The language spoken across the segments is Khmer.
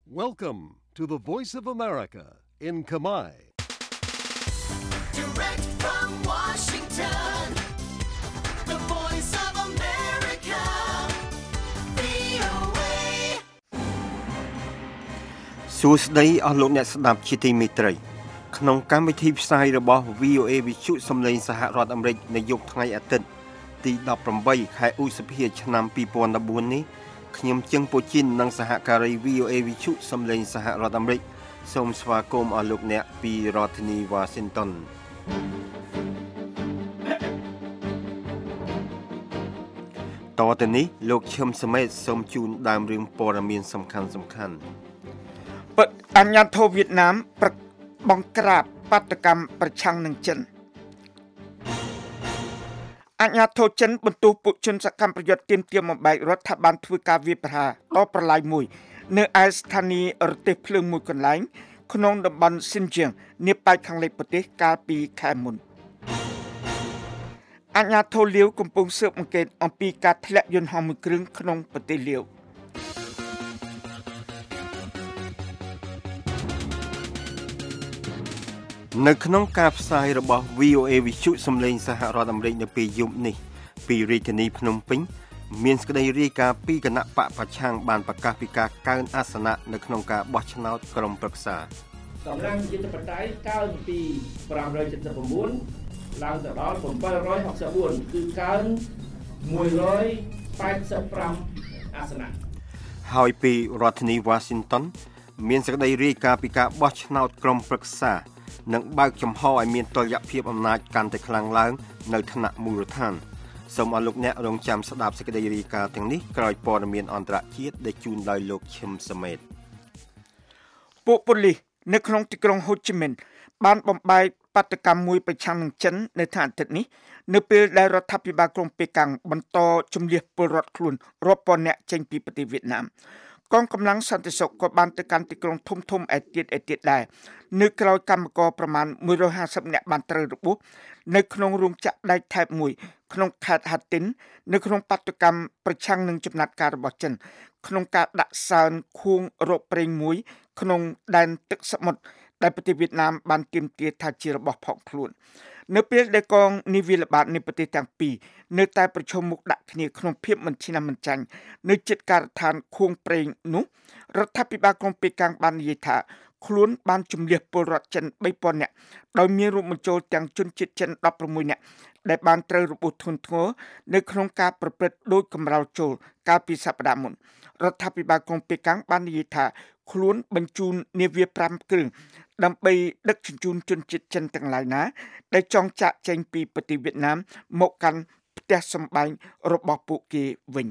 Welcome to the Voice of America in Khmer. Direct from Washington, the Voice of America, VOA. សួស្តីអស់លោកអ្នកស្ដាប់ជាទីមេត្រីក្នុងកម្មវិធីផ្សាយរបស់ VOA វិទ្យុសំឡេងសហរដ្ឋអាមេរិកនៅយប់ថ្ងៃអាទិត្យទី18ខែឧសភាឆ្នាំ2014នេះខ្ញុំជឹងពូជីននិងសហការី VOA វិទ្យុសំឡេងសហរដ្ឋអាមេរិកសូមស្វាគមន៍អស់លោកអ្នកពីរដ្ឋធានី Washington តទៅនេះលោកឈឹមសមេតសូមជូនដើមរឿងព័ត៌មានសំខាន់ៗពិតអាញាធិបតេយ្យវៀតណាមបង្ក្រាបបាតកម្មប្រឆាំងនឹងចិនអាញាធិបតេយ្យចិនបន្ទោសពួកជនសកម្មប្រយុទ្ធទាមទារបំបែករដ្ឋាភិបាលធ្វើការវាយប្រហារដល់ប្រឡាយមួយនៅឯស្ថានីយ៍រទេះភ្លើងមួយកន្លែងក្នុងតំបន់ស៊ីនជៀងនាប៉ែកខាងលិចប្រទេសកាលពីខែមុនអាញាធិបតេយ្យលាវកំពុងស៊ើបអង្កេតអំពីការធ្លាក់យន្តហោះមួយគ្រឿងក្នុងប្រទេសលាវនៅក្នុងការផ្សាយរបស់ VOA វិទ្យុសំឡេងសហរដ្ឋអាមេរិកនៅពេលយប់នេះពីរាជធានីភ្នំពេញមានសេចក្តីរាយការណ៍ពីគណៈបកប្រឆាំងបានប្រកាសពីការកើនអាសនៈនៅក្នុងការបោះឆ្នោតក្រុមប្រឹក្សាកម្លាំងយុទ្ធបតៃកើនពី579ឡើងទៅដល់764គឺកើន185អាសនៈហើយពីរដ្ឋធានី Washington មានសេចក្តីរាយការណ៍ពីការបោះឆ្នោតក្រុមប្រឹក្សានិងបើកចំហឲ្យមានតុល្យភាពអំណាចកាន់តែខ្លាំងឡើងនៅថ្នាក់មូលដ្ឋានសូមអរលោកអ្នករងចាំស្ដាប់សេចក្តីរាយការណ៍ទាំងនេះក្រោយព័ត៌មានអន្តរជាតិដែលជូនដោយលោកឈឹមសមេតពួកប៉ូលីសនៅក្នុងទីក្រុងហូជីមិនបានបំបែកបាតកម្មមួយប្រឆាំងនឹងចិននៅថ្ងៃអាទិត្យនេះនៅពេលដែលរដ្ឋាភិបាលក្រុងប៉េកាំងបន្តជំនះពលរដ្ឋខ្លួនរាប់ពាន់នាក់ចេញពីប្រទេសវៀតណាមកងកម្លាំងសន្តិសុខក៏បានទៅកាន់ទីក្រុងធំៗឯទៀតដែរនៅក្រៅកម្មករប្រមាណ150នាក់បានត្រូវរបួសនៅក្នុងរោងចក្រដែកថែបមួយក្នុងខេត្តហាទីននៅក្នុងបាតុកម្មប្រឆាំងនឹងចំណាត់ការរបស់ចិនក្នុងការដាក់សើនខួងរកប្រេងមួយក្នុងដែនទឹកសមុទ្រដែលប្រទេសវៀតណាមបានទាមទារថាជារបស់ផងខ្លួននៅពេលដែលកងនាវាល្បាតនៃប្រទេសទាំងពីរនៅតែប្រឈមមុខដាក់គ្នាក្នុងភាពមិនឈ្នះមិនចាញ់នៅជិតការដ្ឋានខួងប្រេងនោះរដ្ឋាភិបាលក្រុងប៉េកាំងបាននិយាយថាខ្លួនបានជំនះពលរដ្ឋចិន 3000 នាក់ដោយមានរួមបញ្ចូលទាំងជនជាតិចិន 16 នាក់ដែលបានត្រូវរបួសធ្ងន់ធ្ងរនៅក្នុងការប្រព្រឹត្តដោយកម្រោលចូលកាលពីសប្តាហ៍មុនរដ្ឋាភិបាលក្រុងប៉េកាំងបាននិយាយថាខ្លួនបញ្ជូននាវា5គ្រឿងដើម្បីដឹកជញ្ជូនជនជាតិចិនទាំងឡាយណាដែលចង់ចាក់ចេញពីប្រទេសវៀតណាមមកកាន់ផ្ទះសម្បែងរបស់ពួកគេវិញ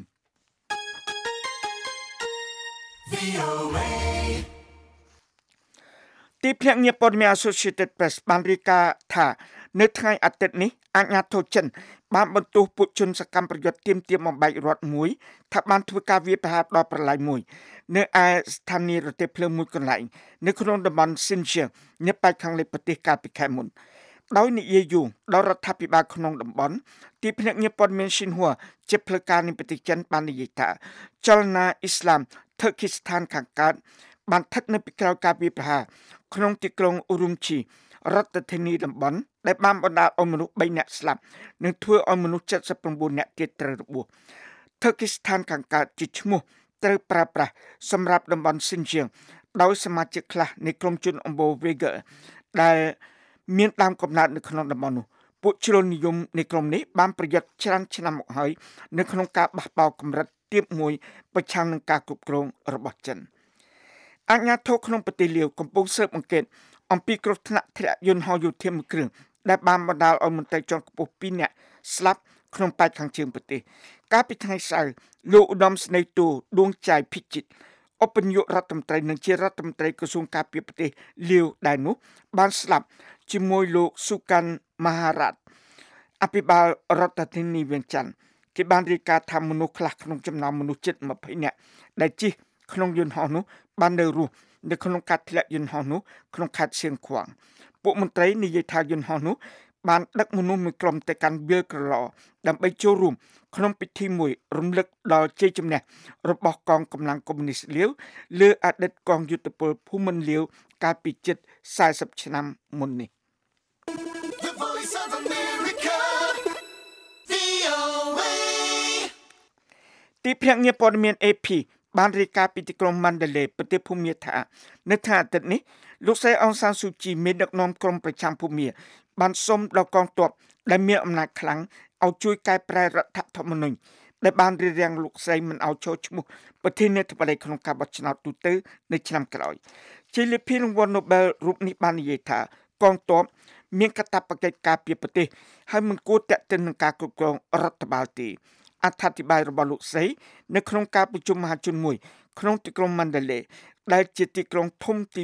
ទីភ្នាក់ងារព័ត៌មាន Associated Press បានរាយការណ៍ថានៅថ្ងៃអាទិត្យនេះអាជ្ញាធរចិនបានបន្ទោសពួកជនសកម្មប្រយុទ្ធទាមទារបំបែករដ្ឋមួយថាបានធ្វើការវាយប្រហារដល់ប្រឡាយមួយនៅឯស្ថានីយ៍រទេះភ្លើងមួយកន្លែងនៅក្នុងតំបន់ស៊ីនជៀងនៅប៉ែកខាងលិចប្រទេសកាលពីខែមុនដោយនិយាយយូរដល់រដ្ឋាភិបាលក្នុងតំបន់ទីភ្នាក់ងារព័ត៌មានស៊ីនហួរជាផ្លូវការនៃប្រទេសចិនបាននិយាយថាចលនាអ៊ីស្លាមថឺគីស្ថានខាងកើតបានស្ថិតនៅពីក្រោយការវាយប្រហារក្នុងទីក្រុងអ៊ូរុំឈីរដ្ឋធានីតំបន់ដែលបានបណ្ដាលឲ្យមនុស្ស3នាក់ស្លាប់និងធ្វើឲ្យមនុស្ស79នាក់ទៀតត្រូវរបួសថឺគីស្ថានខាងកើតជាឈ្មោះត្រូវប្រើប្រាស់សម្រាប់តំបន់ស៊ីនជៀងដោយសមាជិកខ្លះនៃក្រុមជនអម្បូរ Weiger ដែលមានដើមកំណើតនៅក្នុងតំបន់នោះពួកជ្រុលនិយមនៃក្រុមនេះបានប្រយុទ្ធច្រើនឆ្នាំមកហើយនៅក្នុងការបះបោរកម្រិតទាបមួយប្រឆាំងនឹងការគ្រប់គ្រងរបស់ចិនអាជ្ញាធរក្នុងប្រទេសលាវកំពុងស៊ើបអង្កេតអំពីគ្រោះថ្នាក់ធ្លាក់យន្តហោះយោធាមួយគ្រឿងដែលបានបណ្ដាលឲ្យមន្ត្រីជាន់ខ្ពស់2នាក់ស្លាប់ក្នុងប៉ែកខាងជើងប្រទេសកាលពីថ្ងៃសៅរ៍លោកឧត្តមស្នេហ៍ទូដួងច័យភិជិតឧបនាយករដ្ឋមន្ត្រីនិងជារដ្ឋមន្ត្រីក្រសួងការពារប្រទេសលាវដែរនោះបានស្លាប់ជាមួយលោកស៊ូកាន់មហារ៉ាត់អភិបាលរដ្ឋធានីវៀងច័ន្ទគេបានរាយការណ៍ថាមនុស្សខ្លះក្នុងចំណោមមនុស្សជិត20នាក់ដែលជិះក្នុងយន្តហោះនោះបាននៅរស់នៅក្នុងការធ្លាក់យន្តហោះនោះក្នុងខេត្តសៀងខ្វាងពួកមន្ត្រីនិយាយថាយន្តហោះនោះបានដឹកមនុស្សមួយក្រុមទៅកាន់វាលក្រឡដើម្បីចូលរួមក្នុងពិធីមួយរំលឹកដល់ជ័យជំនះរបស់កងកម្លាំងកុម្មុយនីសលាវលើអតីតកងយុទ្ធពលភូមិន្ទលាវកាលពីជិត40ឆ្នាំមុននេះ The voice of America, VOA. ទីភ្នាក់ងារព័ត៌មាន AP បានរាយការណ៍ពីទីក្រុង Mandalay ប្រទេសភូមាថានៅថ្ងៃអាទិត្យនេះលោកស្រីអងសានស៊ូជីមេដឹកនាំក្រុមប្រចាំភូមាបានសុំដល់កងទ័ពដែលមានអំណាចខ្លាំងឲ្យជួយកែប្រែរដ្ឋធម្មនុញ្ញដែលបានរារាំងលោកស្រីមិនឲ្យចូលឈ្មោះប្រធានាធិបតីក្នុងការបោះឆ្នោតទូទៅនៅឆ្នាំក្រោយជាលិភីរង្វាន់ Nobel រូបនេះបាននិយាយថាកងទ័ពមានកាតព្វកិច្ចការពារប្រទេសហើយមិនគួរតាក់ទិននឹងការគ្រប់គ្រងរដ្ឋបាលទេអត្ថាធិប្បាយរបស់លោកស្រីនៅក្នុងការប្រជុំមហាជនមួយក្នុងទីក្រុង Mandalay ដែលជាទីក្រុងធំទី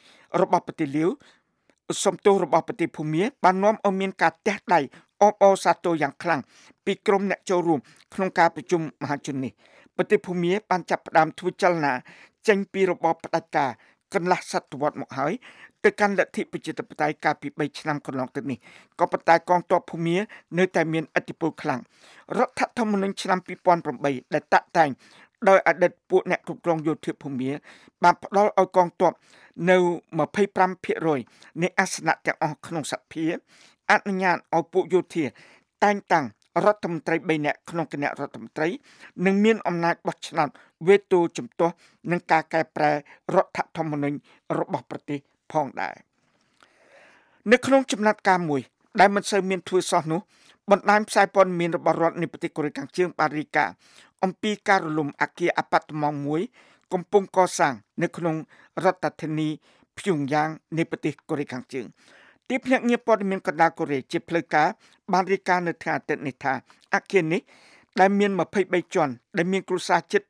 2របស់ប្រទេសលាវសំទោសរបស់ប្រទេសភូមាបាននាំឲ្យមានការទះដៃអបអរសាទរយ៉ាងខ្លាំងពីក្រុមអ្នកចូលរួមក្នុងការប្រជុំមហាជននេះប្រទេសភូមាបានចាប់ផ្ដើមធ្វើចលនាចេញពីរបបផ្ដាច់ការកន្លះសតវត្សមកហើយទៅកាន់លទ្ធិប្រជាធិបតេយ្យកាលពី3ឆ្នាំកន្លងទៅនេះក៏ប៉ុន្តែកងទ័ពភូមានៅតែមានឥទ្ធិពលខ្លាំងរដ្ឋធម្មនុញ្ញឆ្នាំ2008ដែលតាក់តែងដោយអតីតពួកអ្នកគ្រប់គ្រងយោធាភូមាបានផ្ដល់ឲ្យកងទ័ពនៅ 25% នៃអាសនៈទាំងអស់ក្នុងសភាអនុញ្ញាតឲ្យពួកយោធាតែងតាំងរដ្ឋមន្ត្រី3នាក់ក្នុងគណៈរដ្ឋមន្ត្រីនិងមានអំណាចបោះឆ្នោតវេតូជំទាស់នឹងការកែប្រែរដ្ឋធម្មនុញ្ញរបស់ប្រទេសផងដែរនៅក្នុងចំណាត់ការមួយដែលមិនសូវមានធ្វើសោះនោះបណ្ដាញផ្សាយព័ត៌មានរបស់រដ្ឋនៃប្រទេសកូរ៉េខាងជើងបានរាយការណ៍អំពីការរលំអគារអាប៉ាតម៉ង់មួយកំពុងកសាងនៅក្នុងរដ្ឋធានីព្យុងយ៉ាងនៃប្រទេសកូរ៉េខាងជើងទីភ្នាក់ងារព័ត៌មានកណ្ដាលកូរ៉េជាផ្លូវការបានរាយការណ៍នៅថ្ងៃអាទិត្យនេះថាអគារនេះដែលមាន23ជាន់ដែលមានគ្រួសារជិត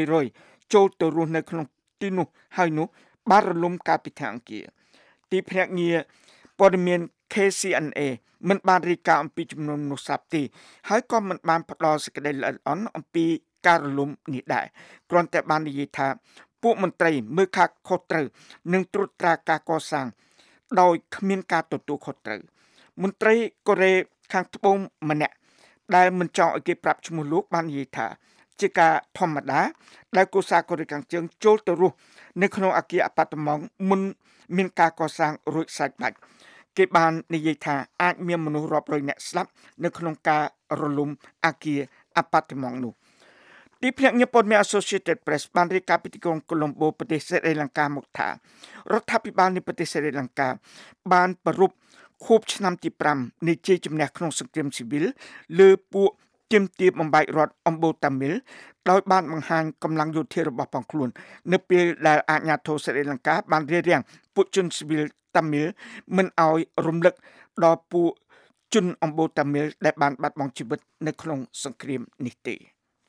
100ចូលទៅរស់នៅក្នុងទីនោះហើយនោះបានរលំកាលពីថ្ងៃអង្គារទីភ្នាក់ងារព័ត៌មាន KCNA មិនបានរាយការណ៍អំពីចំនួនមនុស្សស្លាប់ទេហើយក៏មិនបានផ្ដល់សេចក្តីល្អិតល្អន់អំពីការរលំនេះដែរគ្រាន់តែបាននិយាយថាពួកមន្ត្រីមើលខាងខុសត្រូវនឹងត្រួតត្រាការកសាងដោយគ្មានការទទួលខុសត្រូវមន្ត្រីកូរ៉េខាងត្បូងម្នាក់ដែលមិនចង់ឲ្យគេប្រាប់ឈ្មោះលោកបាននិយាយថាជាការធម្មតាដែលកូសាកូរ៉េខាងជើងចូលទៅរស់នៅក្នុងអគារអាប៉ាតម៉ង់មុនមានការកសាងរួចសាច់ដាច់គេបាននិយាយថាអាចមានមនុស្សរាប់រយនាក់ស្លាប់នៅក្នុងការរលំអគារអាប៉ាតម៉ង់នោះទីភ្នាក់ងារព័ត៌មាន Associated Press បានរាយការណ៍ពីទីក្រុងកូឡុំបូប្រទេសស្រីលង្កាមកថារដ្ឋាភិបាលនៃប្រទេសស្រីលង្កាបានប្រារព្ធខួបឆ្នាំទី5នៃជ័យជំនះក្នុងសង្គ្រាមស៊ីវិលលើពួកទាមទារបំបែករដ្ឋអំបូតាមីលដោយបានបង្ហាញកម្លាំងយោធារបស់ផងខ្លួននៅពេលដែលអាជ្ញាធរស្រីលង្កាបានរារាំងពួកជនស៊ីវិលតាមីលមិនឲ្យរំលឹកដល់ពួកជនអំបូតាមីលដែលបានបាត់បង់ជីវិតនៅក្នុងសង្គ្រាមនេះទេ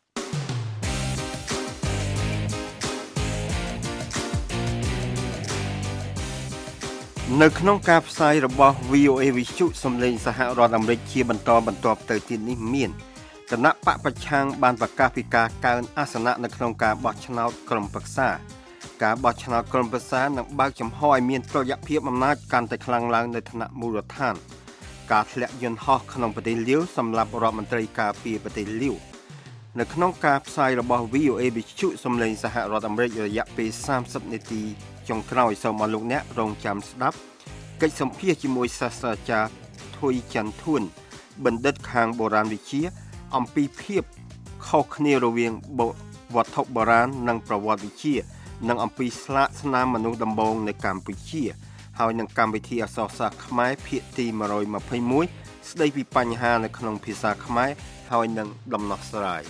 នៅក្នុងការផ្សាយរបស់ VOA វិទ្យុសំឡេងសហរដ្ឋអាមេរិកជាបន្តបន្ទាប់ទៅទៀតនេះមានគណៈបកប្រឆាំងបានប្រកាសពីការកើនអាសនៈនៅក្នុងការបោះឆ្នោតក្រុមប្រឹក្សាការបោះឆ្នោតក្រុមប្រឹក្សានឹងបើកចំហឲ្យមានតុល្យភាពអំណាចកាន់តែខ្លាំងឡើងនៅថ្នាក់មូលដ្ឋានការធ្លាក់យន្តហោះក្នុងប្រទេសលាវសម្រាប់រដ្ឋមន្ត្រីការពារប្រទេសលាវនៅក្នុងការផ្សាយរបស់ VOA វិទ្យុសំឡេងសហរដ្ឋអាមេរិករយៈពេល30នាទីចុងក្រោយសូមឲ្យលោកអ្នករងចាំស្ដាប់កិច្ចសម្ភាសន៍ជាមួយសាស្ត្រាចារ្យធុយច័ន្ទធួនបណ្ឌិតខាងបុរាណវិទ្យាអំពីភាពខុសគ្នារវាងវត្ថុបុរាណនិងប្រវត្តិវិទ្យានិងអំពីស្លាកស្នាមមនុស្សដំបូងនៅកម្ពុជាហើយនឹងកម្មវិធីអក្សរសាស្ត្រខ្មែរភាគទី121ស្ដីពីបញ្ហានៅក្នុងភាសាខ្មែរហើយនឹងដំណោះស្រាយ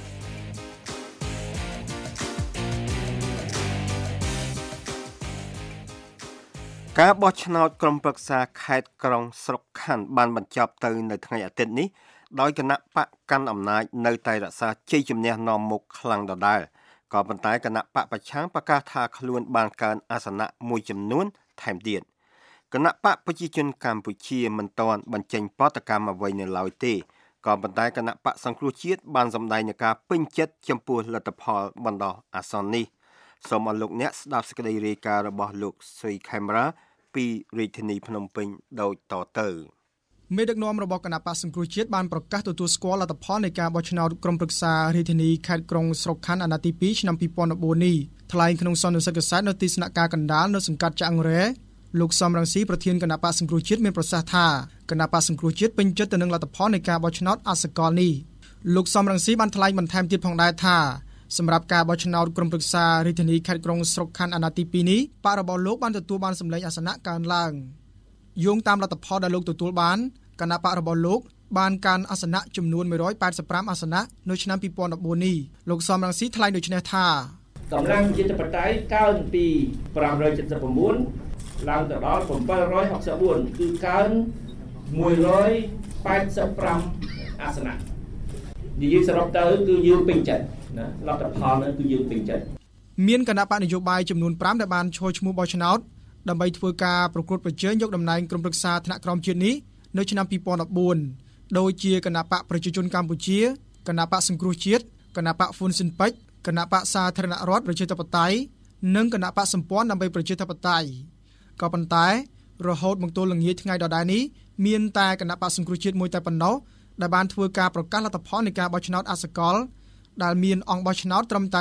ការបោះឆ្នោតក្រុមប្រឹក្សាខេត្តក្រុងស្រុកខណ្ឌបានបញ្ចប់ទៅនៅថ្ងៃអាទិត្យនេះដោយគណៈបកកាន់អំណាចនៅតែរក្សាជ័យជំនះនាំមុខខ្លាំងដដែលក៏ប៉ុន្តែគណៈបកប្រឆាំងប្រកាសថាខ្លួនបានកើនអាសនៈមួយចំនួនថែមទៀតគណៈបកប្រជាជនកម្ពុជាមិនទាន់បញ្ចេញប្រតិកម្មអ្វីនៅឡើយទេក៏ប៉ុន្តែគណៈបកសង្គ្រោះជាតិបានសម្ដែងនឹងការពេញចិត្តចំពោះលទ្ធផលបណ្ដោះអាសន្ននេះសូមអរលោកអ្នកស្ដាប់សេចក្តីរាយការណ៍របស់លោកស៊ុយខេមរ៉ាពីរាជធានីភ្នំពេញដូចតទៅមេដឹកនាំរបស់គណៈបក្សសង្គ្រោះជាតិបានប្រកាសទទួលស្គាល់លទ្ធផលនៃការបោះឆ្នោតក្រុមប្រឹក្សារាជធានីខេត្តក្រុងស្រុកខណ្ឌអាណត្តិទី2ឆ្នាំ2014នេះថ្លែងក្នុងសន្និសីទកាសែតនៅទីស្នាក់ការកណ្ដាលនៅសង្កាត់ចាអង្រែលោកសំរងស៊ីប្រធានគណៈបក្សសង្គ្រោះជាតិមានប្រសាសន៍ថាគណៈបក្សសង្គ្រោះជាតិពេញចិត្តទៅនឹងលទ្ធផលនៃការបោះឆ្នោតអសកលនេះលោកសំរងស៊ីបានថ្លែងបន្ថែមទៀតផងដែរថាសម្រាប់ការបោះឆ្នោតក្រុមប្រឹក្សារាជធានីខេត្តក្រុងស្រុកខណ្ឌអាណត្តិទី2នេះបករបស់លោកបានទទួលបានសម្លេងអាសនៈកើនឡើងយោងតាមលទ្ធផលដែលលោកទទួលបានគណៈបករបស់លោកបានកាន់អាសនៈចំនួន185អាសនៈនៅឆ្នាំ2014នេះលោកសំរងស៊ីថ្លែងដូចនេះថាកម្លាំងប្រជាធិបតេយ្យកើនពី579ឡើងទៅដល់764គឺកើន185អាសនៈនិយាយសរុបទៅគឺយើងពេញចិត្តណាលទ្ធផលនោះគឺយើងពេញចិត្តមានគណៈបកនយោបាយចំនួន5ដែលបានឈរឈ្មោះបោះឆ្នោតដើម្បីធ្វើការប្រកួតប្រជែងយកតំណែងក្រុមប្រឹក្សាថ្នាក់ក្រោមជាតិនេះនៅឆ្នាំ2014ដូចជាគណៈបកប្រជាជនកម្ពុជាគណៈបកសង្គ្រោះជាតិគណៈបកហ្វុនស៊ិនប៉ិចគណៈបកសាធារណរដ្ឋប្រជាធិបតេយ្យនិងគណៈបកសម្ព័ន្ធដើម្បីប្រជាធិបតេយ្យក៏ប៉ុន្តែរហូតមកទល់ល្ងាចថ្ងៃដដែលនេះមានតែគណៈបកសង្គ្រោះជាតិមួយតែប៉ុណ្ណោះដែលបានធ្វើការប្រកាសលទ្ធផលនៃការបោះឆ្នោតអសកលដែលមានអង្គបោះឆ្នោតត្រឹមតែ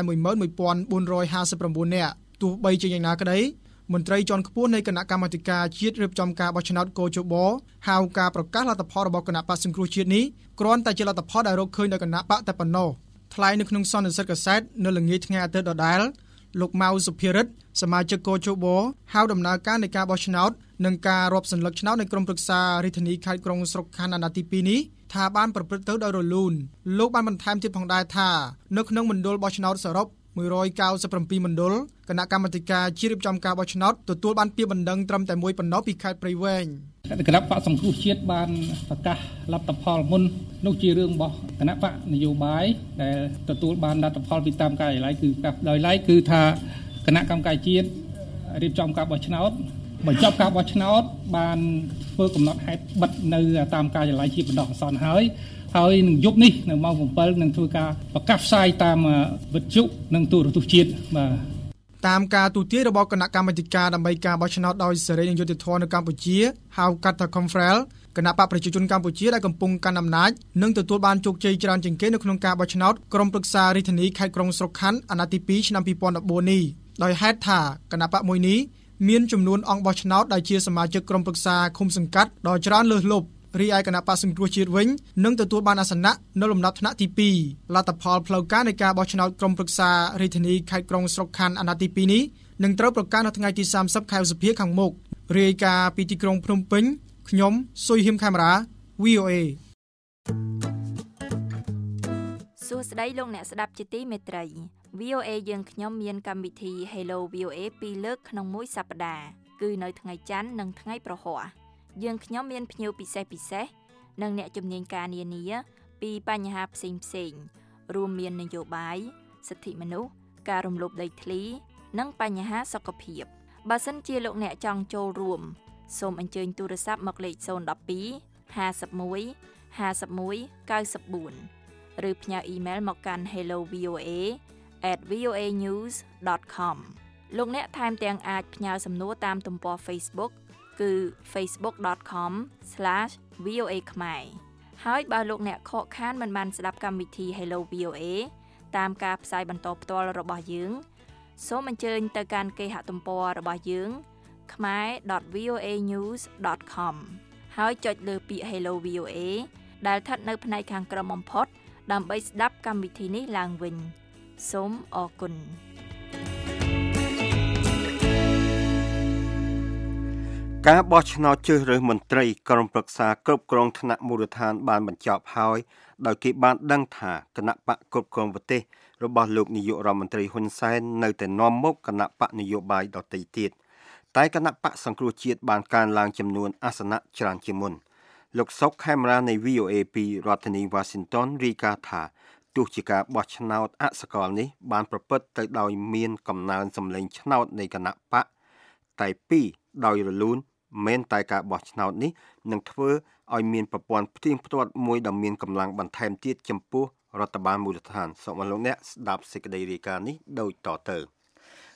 11459 នាក់ទោះបីជាយ៉ាងណាក្តីមន្ត្រីជាន់ខ្ពស់នៃគណៈកម្មាធិការជាតិរៀបចំការបោះឆ្នោតកោជបហៅការប្រកាសលទ្ធផលរបស់គណៈបក្សសង្គ្រោះជាតិនេះគ្រាន់តែជាលទ្ធផលដែលរកឃើញដោយគណៈបកតែប៉ុណ្ណោះថ្លែងនៅក្នុងសន្និសីទកាសែតនៅល្ងាចថ្ងៃអាទិត្យដដែលលោកម៉ៅសុភារិទ្ធសមាជិកកោជបហៅដំណើរការនៃការបោះឆ្នោតនិងការរាប់សន្លឹកឆ្នោតនៃក្រុមប្រឹក្សារាជធានីខេត្តក្រុងស្រុកខណ្ឌអាណត្តិទី2នេះថាបានប្រព្រឹត្តទៅដោយរលូនលោកបានបន្ថែមទៀតផងដែរថានៅក្នុងមណ្ឌលបោះឆ្នោតសរុប197មណ្ឌលគណៈកម្មាធិការជាតិរៀបចំការបោះឆ្នោតទទួលបានពាក្យបណ្ដឹងត្រឹមតែមួយប៉ុណ្ណោះពីខេត្តព្រៃវែងគណៈបកសង្គ្រោះជាតិបានប្រកាសលទ្ធផលមុននោះជារឿងរបស់គណៈបកនយោបាយដែលទទួលបានលទ្ធផលពីតាមការិយាល័យគឺដោយឡែកគឺថាគណៈកម្មការជាតិរៀបចំការបោះឆ្នោតបញ្ចប់ការបោះឆ្នោតបានធ្វើកំណត់ហេតុបិទនៅតាមការិយាល័យជាបណ្ដោះអាសន្នហើយនឹងយប់នេះនៅម៉ោង7នឹងធ្វើការប្រកាសផ្សាយតាមវិទ្យុនិងទូរទស្សន៍ជាតិបាទតាមការទូទាយរបស់គណៈកម្មាធិការដើម្បីការបោះឆ្នោតដោយសេរីនិងយុត្តិធម៌នៅកម្ពុជាហៅកាត់ថា Confrel គណៈបកប្រជាជនកម្ពុជាដែលកំពុងកាន់អំណាចនិងទទួលបានជោគជ័យច្រើនជាងគេនៅក្នុងការបោះឆ្នោតក្រុមប្រឹក្សារាជធានីខេត្តក្រុងស្រុកខណ្ឌអាណត្តិទី2ឆ្នាំ2014នេះដោយហេតុថាគណៈបកមួយនេះមានចំនួនអង្គបោះឆ្នោតដែលជាសមាជិកក្រុមប្រឹក្សាឃុំសង្កាត់ដ៏ច្រើនលើសលប់រីឯគណៈបក្សសង្គ្រោះជាតិវិញនឹងទទួលបានអាសនៈនៅលំដាប់ថ្នាក់ទី2លទ្ធផលផ្លូវការនៃការបោះឆ្នោតក្រុមប្រឹក្សារាជធានីខេត្តក្រុងស្រុកខណ្ឌអាណត្តិទី2នេះនឹងត្រូវប្រកាសនៅថ្ងៃទី30ខែឧសភាខាងមុខរាយការណ៍ពីទីក្រុងភ្នំពេញខ្ញុំស៊ុយហ៊ីមកាមេរ៉ា VOA សួស្តីលោកអ្នកស្ដាប់ជាទីមេត្រី VOA យើងខ្ញុំមានកម្មវិធី Hello VOA 2លើកក្នុងមួយសប្តាហ៍គឺនៅថ្ងៃច័ន្ទនិងថ្ងៃប្រហ័សយើងខ្ញុំមានភ្ញៀវពិសេសនិងអ្នកជំនាញការនានាពីបញ្ហាផ្សេងរួមមាននយោបាយសិទ្ធិមនុស្សការរំលោភដីធ្លីនិងបញ្ហាសុខភាពបើសិនជាលោកអ្នកចង់ចូលរួមសូមអញ្ជើញទូរស័ព្ទមកលេខ012 51 51 94ឬផ្ញើអ៊ីមែលមកកាន់ hellovoa@voanews.com លោកអ្នកថែមទាំងអាចផ្ញើសំណួរតាមទំព័រ Facebook គឺ facebook.com/voa ខ្មែរហើយបើលោកអ្នកខកខានមិនបានស្ដាប់កម្មវិធី Hello VOA តាមការផ្សាយបន្តផ្ទាល់របស់យើងសូមអញ្ជើញទៅកាន់គេហទំព័ររបស់យើង khmer.voanews.com ហើយចុចលើពាក្យ Hello VOA ដែលស្ថិតនៅផ្នែកខាងក្រោមបំផុតដើម្បីស្ដាប់កម្មវិធីនេះឡើងវិញសូមអរគុណការបោះឆ្នោតជ្រើសរើសមន្ត្រីក្រុមប្រឹក្សាគ្រប់គ្រងថ្នាក់មូលដ្ឋានបានបញ្ចប់ហើយដោយគេបានដឹងថាគណៈបកគ្រប់គ្រងប្រទេសរបស់លោកនាយករដ្ឋមន្ត្រីហ៊ុនសែននៅតែនាំមុខគណៈបកនយោបាយដទៃទៀតតែគណៈបកសង្គ្រោះជាតិបានកើនឡើងចំនួនអាសនៈច្រើនជាងមុនលោកសុកខេមរានៃ VOA ពីរដ្ឋធានី Washington រាយការណ៍ថាទោះជាការបោះឆ្នោតអសកលនេះបានប្រព្រឹត្តទៅដោយមានកំណើនសម្លេងឆ្នោតនៃគណៈបកតែ2ដោយរលូនមិនតែការបោះឆ្នោតនេះនឹងធ្វើឲ្យមានប្រព័ន្ធផ្ទៀងផ្ទាត់មួយដ៏មានកម្លាំងបន្ថែមទៀតចំពោះរដ្ឋបាលមូលដ្ឋានសូមអរលោកអ្នកស្ដាប់សេចក្តីរាយការណ៍នេះដូចតទៅ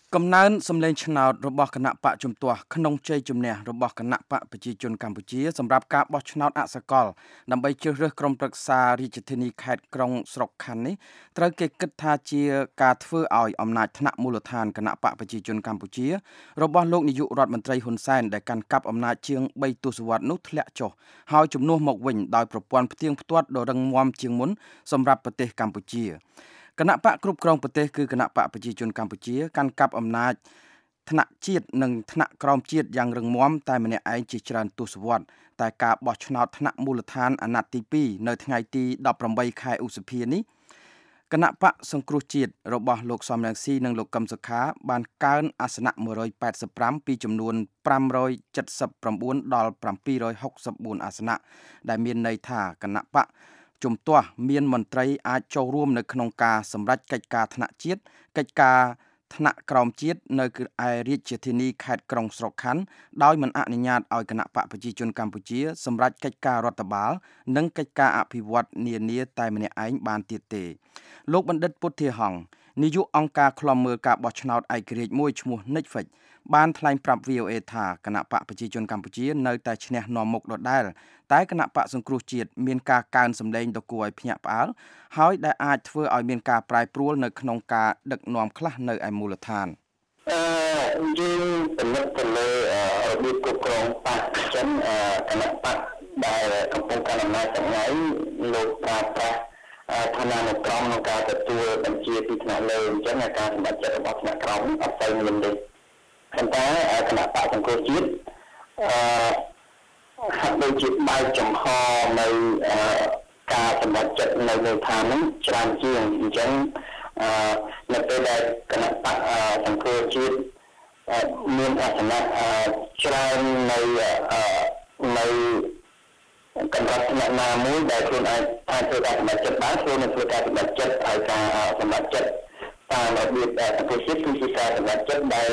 កំណើនសម្លេងឆ្នោតរបស់គណៈបកជំទាស់ក្នុងជ័យជំនះរបស់គណៈបកប្រជាជនកម្ពុជាសម្រាប់ការបោះឆ្នោតអសកលដើម្បីជ្រើសរើសក្រុមប្រឹក្សារាជធានីខេត្តក្រុងស្រុកខណ្ឌនេះត្រូវគេគិតថាជាការធ្វើឲ្យអំណាចថ្នាក់មូលដ្ឋានគណៈបកប្រជាជនកម្ពុជារបស់លោកនាយករដ្ឋមន្ត្រីហ៊ុនសែនដែលកាន់កាប់អំណាចជាង3ទសវត្សរ៍នោះធ្លាក់ចុះហើយជំនួសមកវិញដោយប្រព័ន្ធផ្ទៀងផ្ទាត់ដ៏រឹងមាំជាងមុនសម្រាប់ប្រទេសកម្ពុជាគណៈបកគ្រប់គ្រងប្រទេសគឺគណៈបកប្រជាជនកម្ពុជាកាន់កាប់អំណាចថ្នាក់ជាតិនិងថ្នាក់ក្រោមជាតិយ៉ាងរឹងមាំតែម្នាក់ឯងជាច្រើនទសវត្សរ៍តែការបោះឆ្នោតថ្នាក់មូលដ្ឋានអាណត្តិទី2នៅថ្ងៃទី18ខែឧសភានេះគណៈបកសង្គ្រោះជាតិរបស់លោកសំរងស៊ីនិងលោកកឹមសុខាបានកើនអាសនៈ185ពីចំនួន579ដល់764អាសនៈដែលមានន័យថាគណៈបកជំទាស់មានមន្ត្រីអាចចូលរួមនៅក្នុងការសម្រេចកិច្ចការថ្នាក់ជាតិកិច្ចការថ្នាក់ក្រោមជាតិនៅឯរាជធានីខេត្តក្រុងស្រុកខណ្ឌដោយមិនអនុញ្ញាតឲ្យគណៈបកប្រជាជនកម្ពុជាសម្រេចកិច្ចការរដ្ឋបាលនិងកិច្ចការអភិវឌ្ឍនានាតែម្នាក់ឯងបានទៀតទេលោកបណ្ឌិតពុទ្ធាហង្សនាយកអង្គការឃ្លាំមើលការបោះឆ្នោតឯករាជ្យមួយឈ្មោះ Netflix បានថ្លែងប្រាប់ VOA ថាគណៈបកប្រជាជនកម្ពុជានៅតែឈ្នះនាំមុខដដែលតែគណៈបកសង្គ្រោះជាតិមានការកើនសម្លេងដ៏គួរឲ្យភ្ញាក់ផ្អើលហើយដែលអាចធ្វើឲ្យមានការប្រែប្រួលនៅក្នុងការដឹកនាំខ្លះនៅឯមូលដ្ឋានយើងពិនិត្យទៅលើរបៀបគ្រប់គ្រងបកចិនគណៈបកដែលកំពុងកាន់អំណាចថ្ងៃលោកប្រើប្រាស់ឋានានុក្រមក្នុងការទទួលបញ្ជាពីថ្នាក់លើអញ្ចឹងការសម្រេចចិត្តរបស់ថ្នាក់ក្រោមអត់សូវមានទេប៉ុន្តែគណៈបកសង្គ្រោះជាតិហាក់ដូចជាបែកចំហនៅការសម្រេចចិត្តនៅលើឋានហ្នឹងច្រើនជាងអញ្ចឹងនៅពេលដែលគណៈបកសង្គ្រោះជាតិមានអាសនៈច្រើននៅកម្រិតថ្នាក់ណាមួយដែលខ្លួនអាចធ្វើការសម្រេចចិត្តបានខ្លួននឹងធ្វើការសម្រេចចិត្តហើយការសម្រេចចិត្តតាមរបៀបសង្គមជាតិគឺជាការសម្រេចចិត្តដែល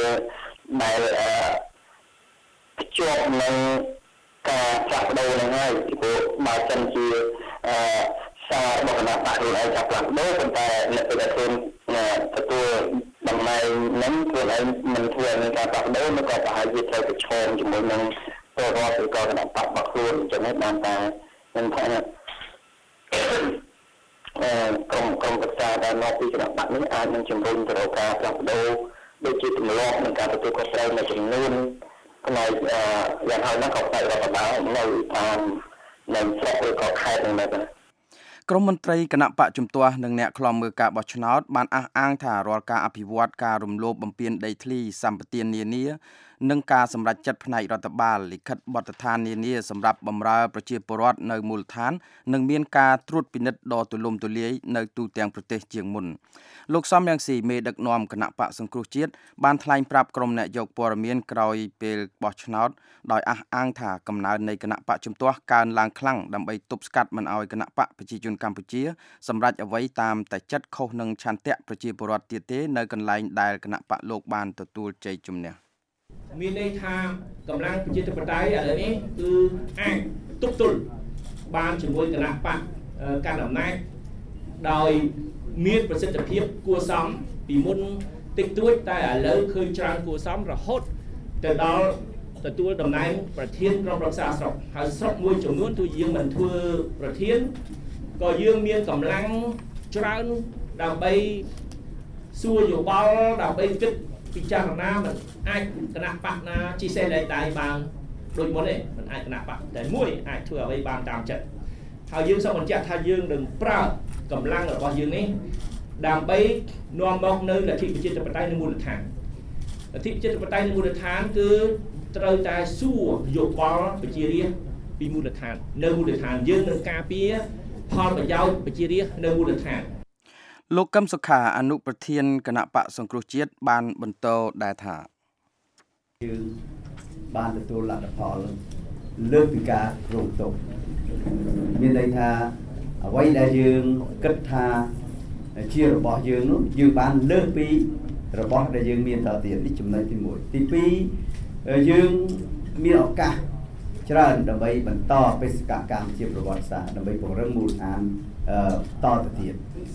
ភ្ជាប់នឹងការផ្លាស់ប្ដូរនឹងហើយពីព្រោះបើសិនជាសាររបស់គណៈបកខ្លួនឯងចាប់ផ្លាស់ប្ដូរប៉ុន្តែនៅពេលដែលខ្លួនទទួលតំណែងនឹងខ្លួនឯងមិនធ្វើឲ្យមានការផ្លាស់ប្ដូរនោះក៏ប្រហែលជាត្រូវប្រឈមជាមួយនឹងពលរដ្ឋឬក៏គណៈបករបស់ខ្លួនចំណុចបានតែមិនថាក្រុមប្រឹក្សាដែលមកពីគណៈបកនេះអាចនឹងជំរុញទៅរកការផ្លាស់ប្ដូរដូចជាទម្លាប់ក្នុងការទទួលខុសត្រូវនៅចំនួនផ្នែកយ៉ាងហោចណាស់ក៏ផ្នែករដ្ឋបាលនៅតាមនៅស្រុកឬក៏ខេត្តហ្នឹងដែរក្រមមន្ត្រីគណៈបកជំទាស់និងអ្នកឃ្លាំមើលការបោះឆ្នោតបានអះអាងថារាល់ការអភិវឌ្ឍការរំលោភបំពានដីធ្លីសម្បត្តិនានានិងការសម្រេចចិត្តផ្នែករដ្ឋបាលលិខិតបទដ្ឋាននានាសម្រាប់បម្រើប្រជាពលរដ្ឋនៅមូលដ្ឋាននិងមានការត្រួតពិនិត្យដ៏ទូលំទូលាយនៅទូទាំងប្រទេសជាងមុនលោកសំរងស៊ីមេដឹកនាំគណៈបកសង្គ្រោះជាតិបានថ្លែងប្រាប់ក្រុមអ្នកយកព័ត៌មានក្រោយពេលបោះឆ្នោតដោយអះអាងថាកំណើននៃគណៈបកជំទាស់កើនឡើងខ្លាំងដើម្បីទប់ស្កាត់មិនឲ្យគណៈបកប្រជាជនកម្ពុជាសម្រេចអ្វីតាមតែចិត្តខុសនឹងឆន្ទៈប្រជាពលរដ្ឋទៀតទេនៅកន្លែងដែលគណៈបកលោកបានទទួលជ័យជំនះមានន័យថាកម្លាំងប្រជាធិបតេយ្យឥឡូវនេះគឺអាចទប់ទល់បានជាមួយគណៈបកកាន់អំណាចដោយមានប្រសិទ្ធភាពគួរសមពីមុនតិចតួចតែឥឡូវឃើញច្រើនគួរសមរហូតទៅដល់ទទួលតំណែងប្រធានក្រុមប្រឹក្សាស្រុកហើយស្រុកមួយចំនួនទោះយើងមិនធ្វើប្រធានក៏យើងមានកម្លាំងច្រើនដើម្បីសួរយោបល់ដើម្បីគិតពិចារណាមិនអាចគណៈបកណាជីសេលេខដៃបានដូចមុនទេមិនអាចគណៈបកតែមួយអាចធ្វើអ្វីបានតាមចិត្តហើយយើងសូមបញ្ជាក់ថាយើងនឹងប្រើកម្លាំងរបស់យើងនេះដើម្បីនាំមកនៅលទ្ធិប្រជាធិបតេយ្យនៅមូលដ្ឋានលទ្ធិប្រជាធិបតេយ្យនៅមូលដ្ឋានគឺត្រូវតែសួរយោបល់ប្រជារាស្ត្រពីមូលដ្ឋាននៅមូលដ្ឋានយើងនឹងការពារផលប្រយោជន៍ប្រជារាស្ត្រនៅមូលដ្ឋានលោកកឹមសុខាអនុប្រធានគណៈបកសង្គ្រោះជាតិបានបន្តដែរថាយើងបានទទួលលទ្ធផលលើសពីការរំទុកមានន័យថាអ្វីដែលយើងគិតថាជារបស់យើងនោះយើងបានលើសពីរបស់ដែលយើងមានតទៀតនេះចំណុចទី1ទី2យើងមានឱកាសច្រើនដើម្បីបន្តបេសកកម្មជាប្រវត្តិសាស្ត្រដើម្បីពង្រឹងមូលដ្ឋានតទៅទៀតហ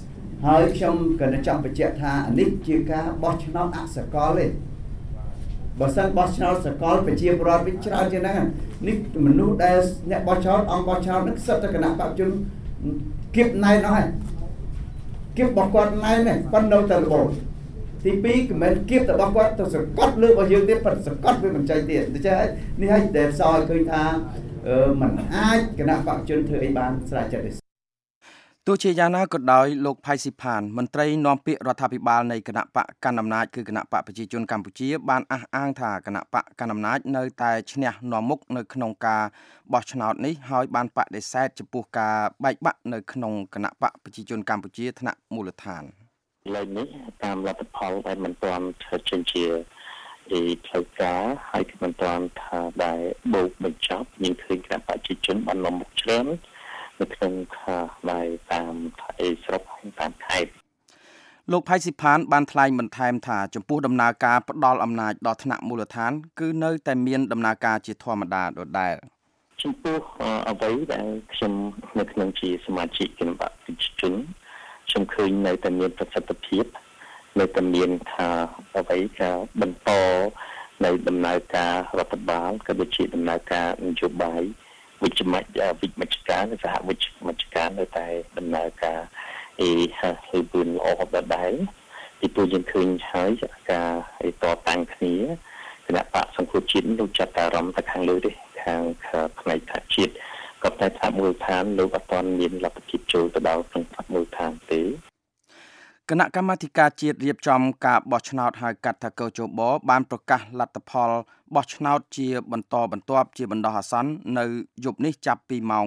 ហើយខ្ញុំក៏នឹងចង់បញ្ជាក់ថានេះជាការបោះឆ្នោតអសកលទេបើសិនបោះឆ្នោតសកលប្រជាពលរដ្ឋវិញច្រើនជាងហ្នឹងនេះមនុស្សដែលអ្នកបោះឆ្នោតអង្គបោះឆ្នោតហ្នឹងសិតតែគណៈបព្វជិជនគៀបណែនអស់ហើយគៀបរបស់គាត់ណែននេះប៉ុន្តែនៅតែរបបទី2គឺមិនគៀបរបស់គាត់ទៅសកត់លើរបស់យើងទៀតប៉ុន្តែសកត់វាមិនចៃទៀតដូច្នេះនេះហើយដែលផ្សោយឃើញថាมันអាចគណៈបព្វជិជនធ្វើអីបានស្រាវជ្រាវទេទោះជាយ៉ាងណាក៏ដោយលោកផៃស៊ីផានមន្ត្រីនាំពាក្យរដ្ឋាភិបាលនៃគណៈបកកណ្ដាលអំណាចគឺគណៈបកប្រជាជនកម្ពុជាបានអះអាងថាគណៈបកកណ្ដាលអំណាចនៅតែឈ្នះនាំមុខនៅក្នុងការបោះឆ្នោតនេះហើយបានបដិសេធចំពោះការបែកបាក់នៅក្នុងគណៈបកប្រជាជនកម្ពុជាថ្នាក់មូលដ្ឋានឡើយនេះតាមលទ្ធផលដែលមិនទាន់ធ្វើចេញជាផ្លូវការហើយគឺមិនទាន់ថាដែលបូកបញ្ចប់យើងឃើញគណៈបកប្រជាជនបាននាំមុខច្រើននៅក្នុងដែលតាមស្រុកតាមខេត្តលោកផៃស៊ីផានបានថ្លែងបន្ថែមថាចំពោះដំណើរការផ្ដាល់អំណាចដល់ថ្នាក់មូលដ្ឋានគឺនៅតែមានដំណើរការជាធម្មតាដដែលចំពោះអ្វីដែលខ្ញុំនៅក្នុងជាសមាជិកគណៈបកប្រជាជនខ្ញុំឃើញនៅតែមានប្រសិទ្ធភាពនៅតែមានថាអ្វីក៏បន្តនៅដំណើរការរដ្ឋបាលក៏ដូចជាដំណើរការនយោបាយវិជ្ជមជ្ឈការសហវិជ្ជមជ្ឈការនៅតែដំណើរការហើយពឿនល្អដដែលពីព្រោះយើងឃើញហើយការតតាំងគ្នាគណៈបកសង្គ្រោះជាតិលោកចាត់អារម្មណ៍ទៅខាងលើទេខាងផ្នែកថាជាតិក៏តែថាមូលដ្ឋានលោកអត់ទាន់មានលទ្ធភាពចូលទៅដល់ក្នុងមូលដ្ឋានទេគណៈកម្មាធិការជាតិរៀបចំការបោះឆ្នោតហៅកាត់ថាកោជបបានប្រកាសលទ្ធផលបោះឆ្នោតជាបន្តបន្ទាប់ជាបណ្ដោះអាសន្ននៅយប់នេះចាប់ពីម៉ោង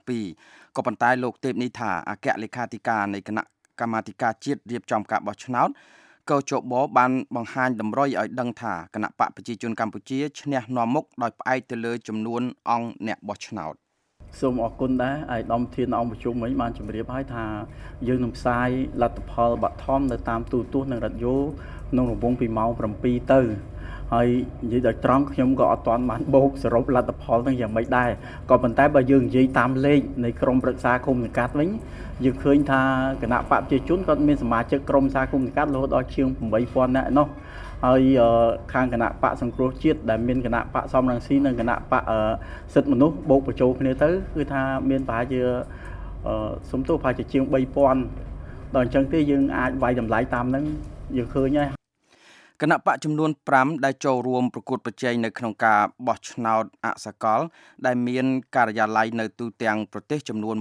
7 ក៏ប៉ុន្តែលោកទេពនេះថាអគ្គលេខាធិការនៃគណៈកម្មាធិការជាតិរៀបចំការបោះឆ្នោតកោជបបានបង្ហាញតម្រុយឲ្យដឹងថាគណៈបកប្រជាជនកម្ពុជាឈ្នះនាំមុខដោយផ្អែកទៅលើចំនួនអង្គអ្នកបោះឆ្នោតសូមអរគុណដែរឯកឧត្តមធានអង្គប្រជុំវិញបានជម្រាបឲ្យថាយើងនឹងផ្សាយលទ្ធផលបឋមនៅតាមទូរទស្សន៍និងរ៉ាឌីយ៉ូក្នុងរង្វង់ពីម៉ោង 7 ទៅហើយនិយាយដល់ត្រង់ខ្ញុំក៏អត់ទាន់បានបូកសរុបលទ្ធផលនឹងយ៉ាងម៉េចដែរក៏ប៉ុន្តែបើយើងនិយាយតាមលេខនៃក្រុមប្រឹក្សាគុំសង្កាត់វិញយើងឃើញថាគណៈបកប្រជាជនគាត់មានសមាជិកក្រុមប្រឹក្សាគុំសង្កាត់រហូតដល់ជាង 8,000 នាក់នោះហើយខាងគណៈបកសង្គ្រោះជាតិដែលមានគណៈបកសំរងស៊ីនិងគណៈបកសិទ្ធិមនុស្សបូកបញ្ចូលគ្នាទៅគឺថាមានប្រហែលជាសំទោសប្រហែលជាជាង 3,000 ដល់អញ្ចឹងទេយើងអាចវាយតម្លៃតាមហ្នឹងយើងឃើញហើយគណៈបកចំនួន5ដែលចូលរួមប្រកួតប្រជែងនៅក្នុងការបោះឆ្នោតអសកលដែលមានការិយាល័យនៅទូទាំងប្រទេសចំនួន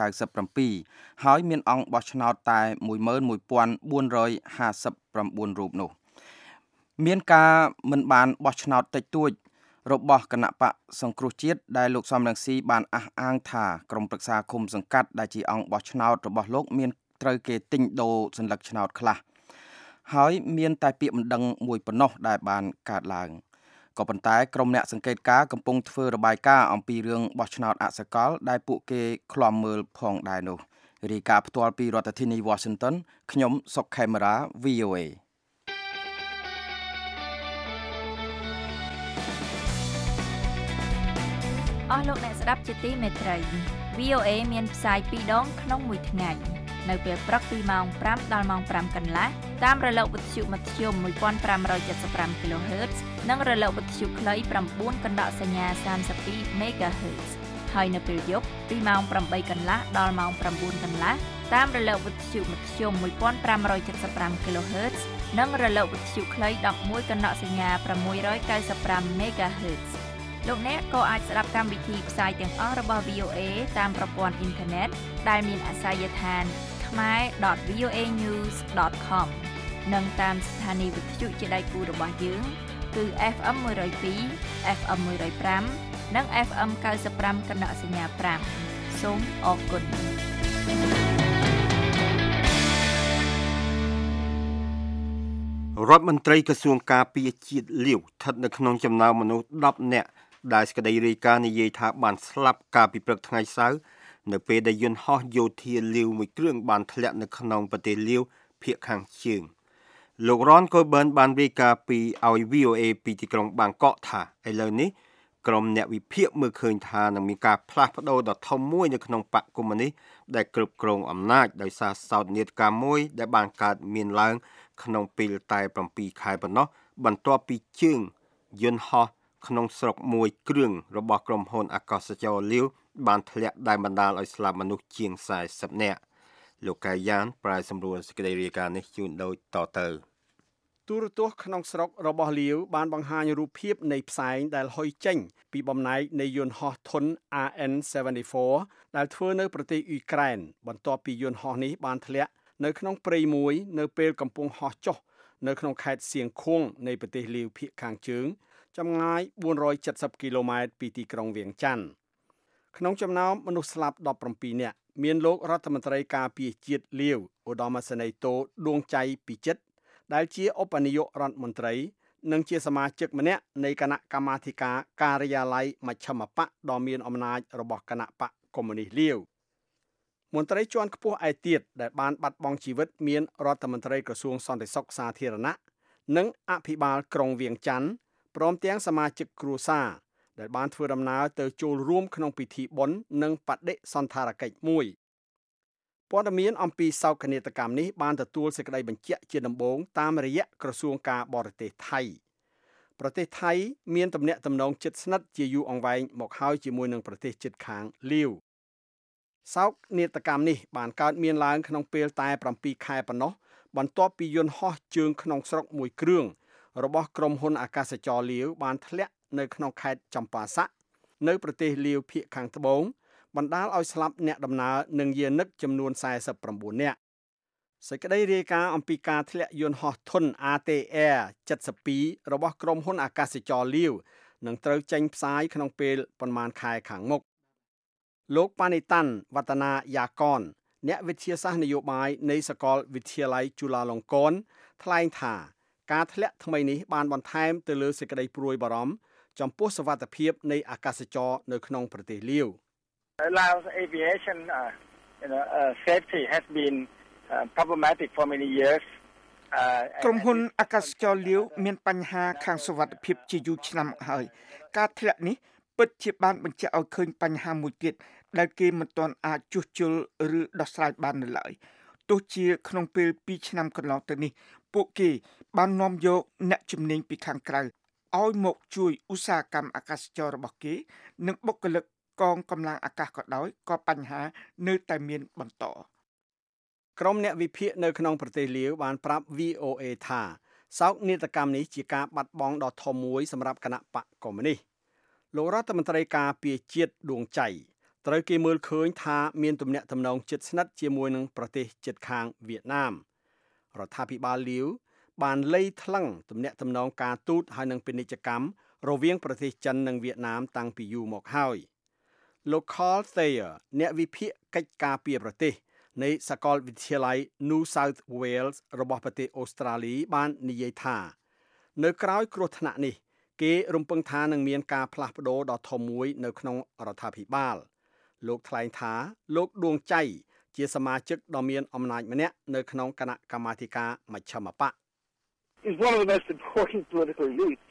197ហើយមានអង្គបោះឆ្នោតតែ 11,459 រូបនោះមានការមិនបានបោះឆ្នោតតិចតួចរបស់គណៈបកសង្គ្រោះជាតិដែលលោកសំរងស៊ីបានអះអាងថាក្រុមប្រឹក្សាឃុំសង្កាត់ដែលជាអង្គបោះឆ្នោតរបស់លោកមានត្រូវគេទិញដូរសញ្ញាឆ្នោតខ្លះហើយមានតែពាក្យមិនដឹងមួយប៉ុណ្ណោះដែលបានកើតឡើងក៏ប៉ុន្តែក្រុមអ្នកសង្កេតការណ៍កំពុងធ្វើរបាយការណ៍អំពីរឿងបោះឆ្នោតអសកលដែលពួកគេឃ្លាំមើលផងដែរនោះរាយការណ៍ផ្ទាល់ពីរដ្ឋធានី Washington ខ្ញុំសុកខេមរា VOA អស់លោកអ្នកស្ដាប់ជាទីមេត្រី VOA មានផ្សាយ2ដងក្នុងមួយថ្ងៃនៅពេលព្រឹកពីម៉ោង 5 ដល់ម៉ោង 5 កន្លះតាមរលកវិទ្យុមធ្យម 1575 kHz និងរលកវិទ្យុខ្លី 9 កណ្ដកសញ្ញា 32 MHz ហើយនៅពេលយប់ពីម៉ោង 8 កន្លះដល់ម៉ោង 9 កន្លះតាមរលកវិទ្យុមធ្យម 1575 kHz និងរលកវិទ្យុខ្លី 11 កណ្ដកសញ្ញា 695 MHzលោកអ្នកក៏អាចស្ដាប់កម្មវិធីផ្សាយទាំងអស់របស់ VOA តាមប្រព័ន្ធអ៊ីនធឺណិតដែលមានអាសយដ្ឋានkhmer.voanews.com និងតាមស្ថានីយវិទ្យុជាដៃគូរបស់យើងគឺ FM 102 FM 105និង FM 95 កណ្ដកសញ្ញា 5 សូមអរគុណរដ្ឋមន្ត្រីក្រសួងការពារជាតិលាវស្ថិតនៅក្នុងចំណោមមនុស្ស10នាក់ដែលសេចក្តីរាយការណ៍និយាយថាបានស្លាប់កាលពីព្រឹកថ្ងៃសៅរ៍នៅពេលដែលយន្តហោះយោធាលាវមួយគ្រឿងបានធ្លាក់នៅក្នុងប្រទេសលាវភាគខាងជើងលោករ៉ន កូបឺនបានរាយការណ៍ពីឲ្យ VOA ពីទីក្រុងបាងកកថាឥឡូវនេះក្រុមអ្នកវិភាគមើលឃើញថានឹងមានការផ្លាស់ប្ដូរដ៏ធំមួយនៅក្នុងបកកុម្មុយនីសដែលគ្រប់គ្រងអំណាចដោយសារសោកនាដកម្មមួយដែលបានកើតមានឡើងក្នុងពេលតែ7ខែប៉ុណ្ណោះបន្ទាប់ពីជើងយន្តហោះក្នុងស្រុកមួយគ្រឿងរបស់ក្រុមហ៊ុនអាកាសចរលាវបានធ្លាក់ដែលបណ្ដាលឲ្យស្លាប់មនុស្សជាង40នាក់លោកកាយ៉ានប្រាយសម្រួលសេចក្តីរាយការណ៍នេះជូនដូចតទៅទូរទស្សន៍ក្នុងស្រុករបស់លាវបានបង្ហាញរូបភាពនៃផ្សែងដែលហុយចេញពីបំណែកនៃយន្តហោះធុន AN-74 ដែលធ្វើនៅប្រទេសអ៊ុយក្រែនបន្ទាប់ពីយន្តហោះនេះបានធ្លាក់នៅក្នុងព្រៃមួយនៅពេលកំពុងហោះចុះនៅក្នុងខេត្តសៀងខួងនៃប្រទេសលាវភាគខាងជើងចម្ងាយ470គីឡូម៉ែត្រពីទីក្រុងវៀងច័ន្ទក្នុងចំណោមមនុស្សស្លាប់17នាក់មានលោករដ្ឋមន្ត្រីការពារជាតិលាវឧត្តមសេនីយ៍តូដួងច័យពិជិតដែលជាឧបនាយករដ្ឋមន្ត្រីនិងជាសមាជិកម្នាក់នៃគណៈកម្មាធិការការិយាល័យមជ្ឈិមបក្សដ៏មានអំណាចរបស់គណៈបកកុម្មុយនីសលាវមន្ត្រីជាន់ខ្ពស់ឯទៀតដែលបានបាត់បង់ជីវិតមានរដ្ឋមន្ត្រីក្រសួងសន្តិសុខសាធារណៈនិងអភិបាលក្រុងវៀងច័ន្ទព្រមទាំងសមាជិកគ្រួសារដែលបានធ្វើដំណើរទៅចូលរួមក្នុងពិធីបុណ្យនិងបដិសណ្ឋារកិច្ចមួយព័ត៌មានអំពីសោកនាដកម្មនេះបានទទួលសេចក្តីបញ្ជាក់ជាដំបូងតាមរយៈក្រសួងការបរទេសថៃប្រទេសថៃមានទំនាក់ទំនងជិតស្និទ្ធជាយូរអង្វែងមកហើយជាមួយនឹងប្រទេសជិតខាងលាវសោកនាដកម្មនេះបានកើតមានឡើងក្នុងពេលតែ7ខែប៉ុណ្ណោះបន្ទាប់ពីយន្តហោះជើងក្នុងស្រុកមួយគ្រឿងរបស់ក្រុមហ៊ុនអាកាសចរលាវបានធ្លាក់នៅក្នុងខេត្តចម្ប៉ាសាក់នៅប្រទេសលាវភាគខាងត្បូងបណ្ដាលឲ្យស្លាប់អ្នកដំណើរនិងយានិកចំនួន49នាក់សេចក្តីរាយការណ៍អំពីការធ្លាក់យន្តហោះធុន ATR 72របស់ក្រុមហ៊ុនអាកាសចរលាវនឹងត្រូវចេញផ្សាយក្នុងពេលប្រមាណខែខាងមុខលោកប៉ានីតាន់វឌ្ឍនាយ៉ាកនអ្នកវិទ្យាសាស្ត្រនយោបាយនៃសាកលវិទ្យាល័យจุฬាលង្កនថ្លែងថាការធ្លាក់ថ្មីនេះបានបន្ថែមទៅលើសេចក្តីព្រួយបារម្ភចំពោះសុវត្ថិភាពនៃអាកាសចរនៅក្នុងប្រទេសលាវ Laos aviation safety has been problematic for many years ក្រុមហ៊ុនអាកាសចរលាវមានបញ្ហាខាងសុវត្ថិភាពជាយូរឆ្នាំហើយការធ្លាក់នេះពិតជាបានបញ្ជាក់ឲ្យឃើញបញ្ហាមួយទៀតដែលគេមិនទាន់អាចជួសជុលឬដោះស្រាយបាននៅឡើយទោះជាក្នុងពេល2ឆ្នាំកន្លងទៅនេះពួកគេបាននាំយកអ្នកជំនាញពីខាងក្រៅឲ្យមកជួយឧស្សាហកម្មអាកាសចររបស់គេនិងបុគ្គលិកកងកម្លាំងអាកាសក៏ដោយក៏បញ្ហានៅតែមានបន្តក្រុមអ្នកវិភាគនៅក្នុងប្រទេសលាវបានប្រាប់ VOA ថាសោកនាដកម្មនេះជាការបាត់បង់ដ៏ធំមួយសម្រាប់គណៈបកកុម្មុយនីសលោករដ្ឋមន្ត្រីការពារជាតិដួងច័យត្រូវគេមើលឃើញថាមានទំនាក់ទំនងជិតស្និទ្ធជាមួយនឹងប្រទេសជិតខាងវៀតណាមរដ្ឋាភិបាលលាវបានលៃថ្លឹងទំនាក់ទំនងការទូតហើយនឹងពាណិជ្ជកម្មរវាងប្រទេសចិននិងវៀតណាមតាំងពីយូរមកហើយលោក Carl Thayer អ្នកវិភាគកិច្ចការពារប្រទេសនៃសាកលវិទ្យាល័យ New South Wales របស់ប្រទេសអូស្ត្រាលីបាននិយាយថានៅក្រៅគ្រោះថ្នាក់នេះគេរំពឹងថានឹងមានការផ្លាស់ប្ដូរដ៏ធំមួយនៅក្នុងរដ្ឋាភិបាលលោកថ្លែងថាលោកដួងច័យជាសមាជិកដ៏មានអំណាចម្នាក់នៅក្នុងគណៈកម្មាធិការមជ្ឈិមបក្ស is one of the most important political elites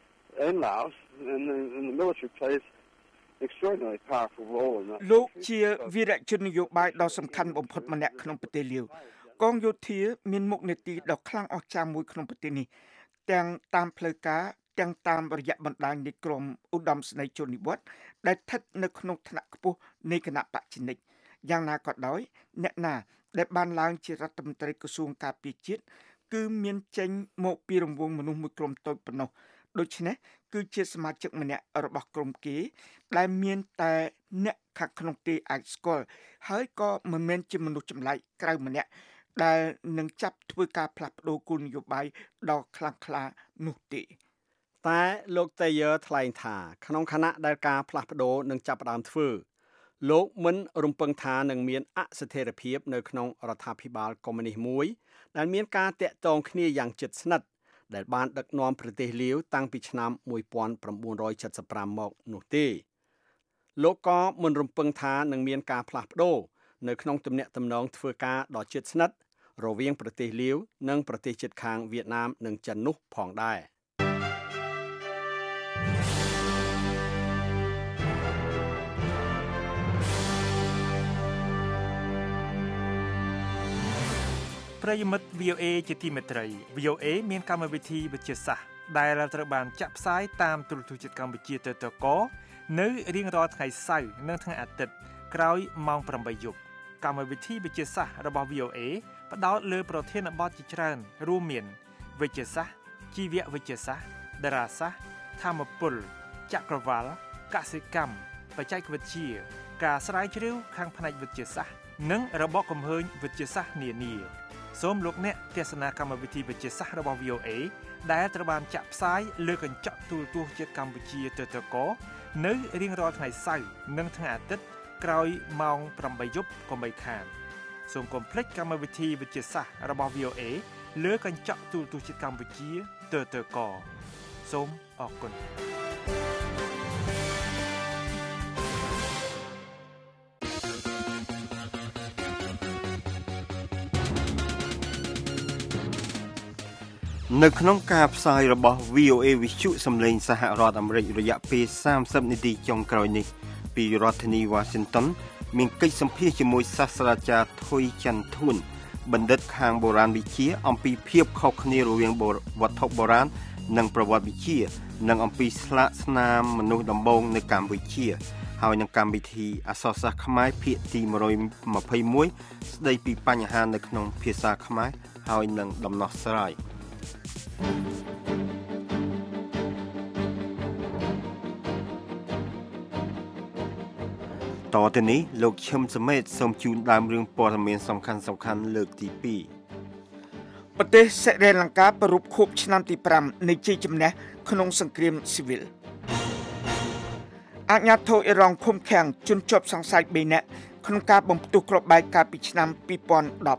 in Laos and the military plays extraordinarily powerful role in that លោកជាវីរជននយោបាយដ៏សំខាន់បំផុតម្នាក់ក្នុងប្រទេសលាវកងយោធាមានមុខនីតិដ៏ខ្លាំងអស្ចារ្យមួយក្នុងប្រទេសនេះទាំងតាមផ្លូវការទាំងតាមរយៈបណ្ដាញនៃក្រមឧត្តមសេនីយ៍ជននិវត្តន៍ដែលស្ថិតនៅក្នុងឋានៈខ្ពស់នៃគណៈបច្ចេកយ៉ាងណាក៏ដោយអ្នកណាដែលបានឡើងជារដ្ឋមន្ត្រីក្រសួងការពារជាតិគឺមានចេញមកពីរង្វង់មនុស្សមួយក្រុមតូចប៉ុណ្ណោះដូច្នេះគឺជាសមាជិកម្នាក់របស់ក្រុមគេដែលមានតែអ្នកខាងក្នុងទេអាចស្គាល់ហើយក៏មិនមែនជាមនុស្សចម្លែកក្រៅម្នាក់ដែលនឹងចាប់ធ្វើការផ្លាស់ប្ដូរគោលនយោបាយដ៏ខ្លាំងក្លានោះទេតែលោកតេយឺថ្លែងថាក្នុងខណៈដែលការផ្លាស់ប្ដូរនឹងចាប់ផ្ដើមធ្វើលោកមិនរំពឹងថានឹងមានអស្ថិរភាពនៅក្នុងរដ្ឋាភិបាលកុម្មុយនីសមួយដែលមានការតាក់ទងគ្នាយ៉ាងជិតស្និទ្ធដែលបានដឹកនាំប្រទេសលាវតាំងពីឆ្នាំ1975មកនោះទេលោកក៏មិនរំពឹងថានឹងមានការផ្លាស់ប្ដូរនៅក្នុងទំនាក់ទំនងធ្វើការដ៏ជិតស្និទ្ធរវាងប្រទេសលាវនិងប្រទេសជិតខាងវៀតណាមនិងចិននោះផងដែរប្រិយមិត្ត VOA ជាទីមេត្រី VOA មានកម្មវិធីវិទ្យាសាស្ត្រដែលត្រូវបានចាក់ផ្សាយតាមទូរទស្សន៍ជាតិកម្ពុជាទៅតកនៅរៀងរាល់ថ្ងៃសៅរ៍និងថ្ងៃអាទិត្យក្រោយម៉ោង 8 យប់កម្មវិធីវិទ្យាសាស្ត្ររបស់ VOA ផ្ដោតលើប្រធានបទជាច្រើនរួមមានវិទ្យាសាស្ត្រជីវវិទ្យាសាស្ត្រតារាសាស្ត្រធម្មពលចក្រវាលកសិកម្មបច្ចេកវិទ្យាការស្រាវជ្រាវខាងផ្នែកវិទ្យាសាស្ត្រនិងរបបកំហើញវិទ្យាសាស្ត្រនានាសូមលោកអ្នកទស្សនាកម្មវិធីវិទ្យាសាស្ត្ររបស់ VOA ដែលត្រូវបានចាក់ផ្សាយលើកញ្ចក់ទូរទស្សន៍ជាតិកម្ពុជាទៅតកនៅរៀងរាល់ថ្ងៃសៅរ៍និងថ្ងៃអាទិត្យក្រោយម៉ោង 8 យប់កុំបីខានសូមកុំភ្លេចកម្មវិធីវិទ្យាសាស្ត្ររបស់ VOA លើកញ្ចក់ទូរទស្សន៍ជាតិកម្ពុជាទៅតកសូមអរគុណនៅក្នុងការផ្សាយរបស់ VOA វិទ្យុសំឡេងសហរដ្ឋអាមេរិករយៈពេល30នាទីចុងក្រោយនេះពីរដ្ឋធានី Washington មានកិច្ចសម្ភាសជាមួយសាស្ត្រាចារ្យថុយច័ន្ទធួនបណ្ឌិតខាងបុរាណវិទ្យាអំពីភាពខុសគ្នារវាងវត្ថុបុរាណនិងប្រវត្តិវិទ្យានិងអំពីស្លាកស្នាមមនុស្សដំបូងនៅកម្ពុជាហើយនឹងកម្មវិធីអក្សរសាស្ត្រខ្មែរភាគទី121ស្ដីពីបញ្ហានៅក្នុងភាសាខ្មែរហើយនឹងដំណោះស្រាយតទៅនេះលោកឈឹមសមេតសូមជូនដើមរឿងព័ត៌មានសំខាន់លើកទី2ប្រទេសសិរីលង្កាប្រពខួបឆ្នាំទី5នៃជ័យជំនះក្នុងសង្គ្រាមស៊ីវិលអាជ្ញាធរអ៊ីរ៉ង់ឃុំឃាំងជនជាប់សង្ស័យ3នាក់ក្នុងការបំផ្ទុះគ្រាប់បែកកាលពីឆ្នាំ2010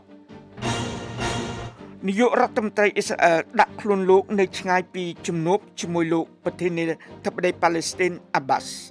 នាយករដ្ឋមន្ត្រីអ៊ីស្រាអែលដាក់ខ្លួនលោកនៅឆ្ងាយពីជំនួបជាមួយលោកប្រធានាធិបតីប៉ាឡេស្ទីនអាបាស់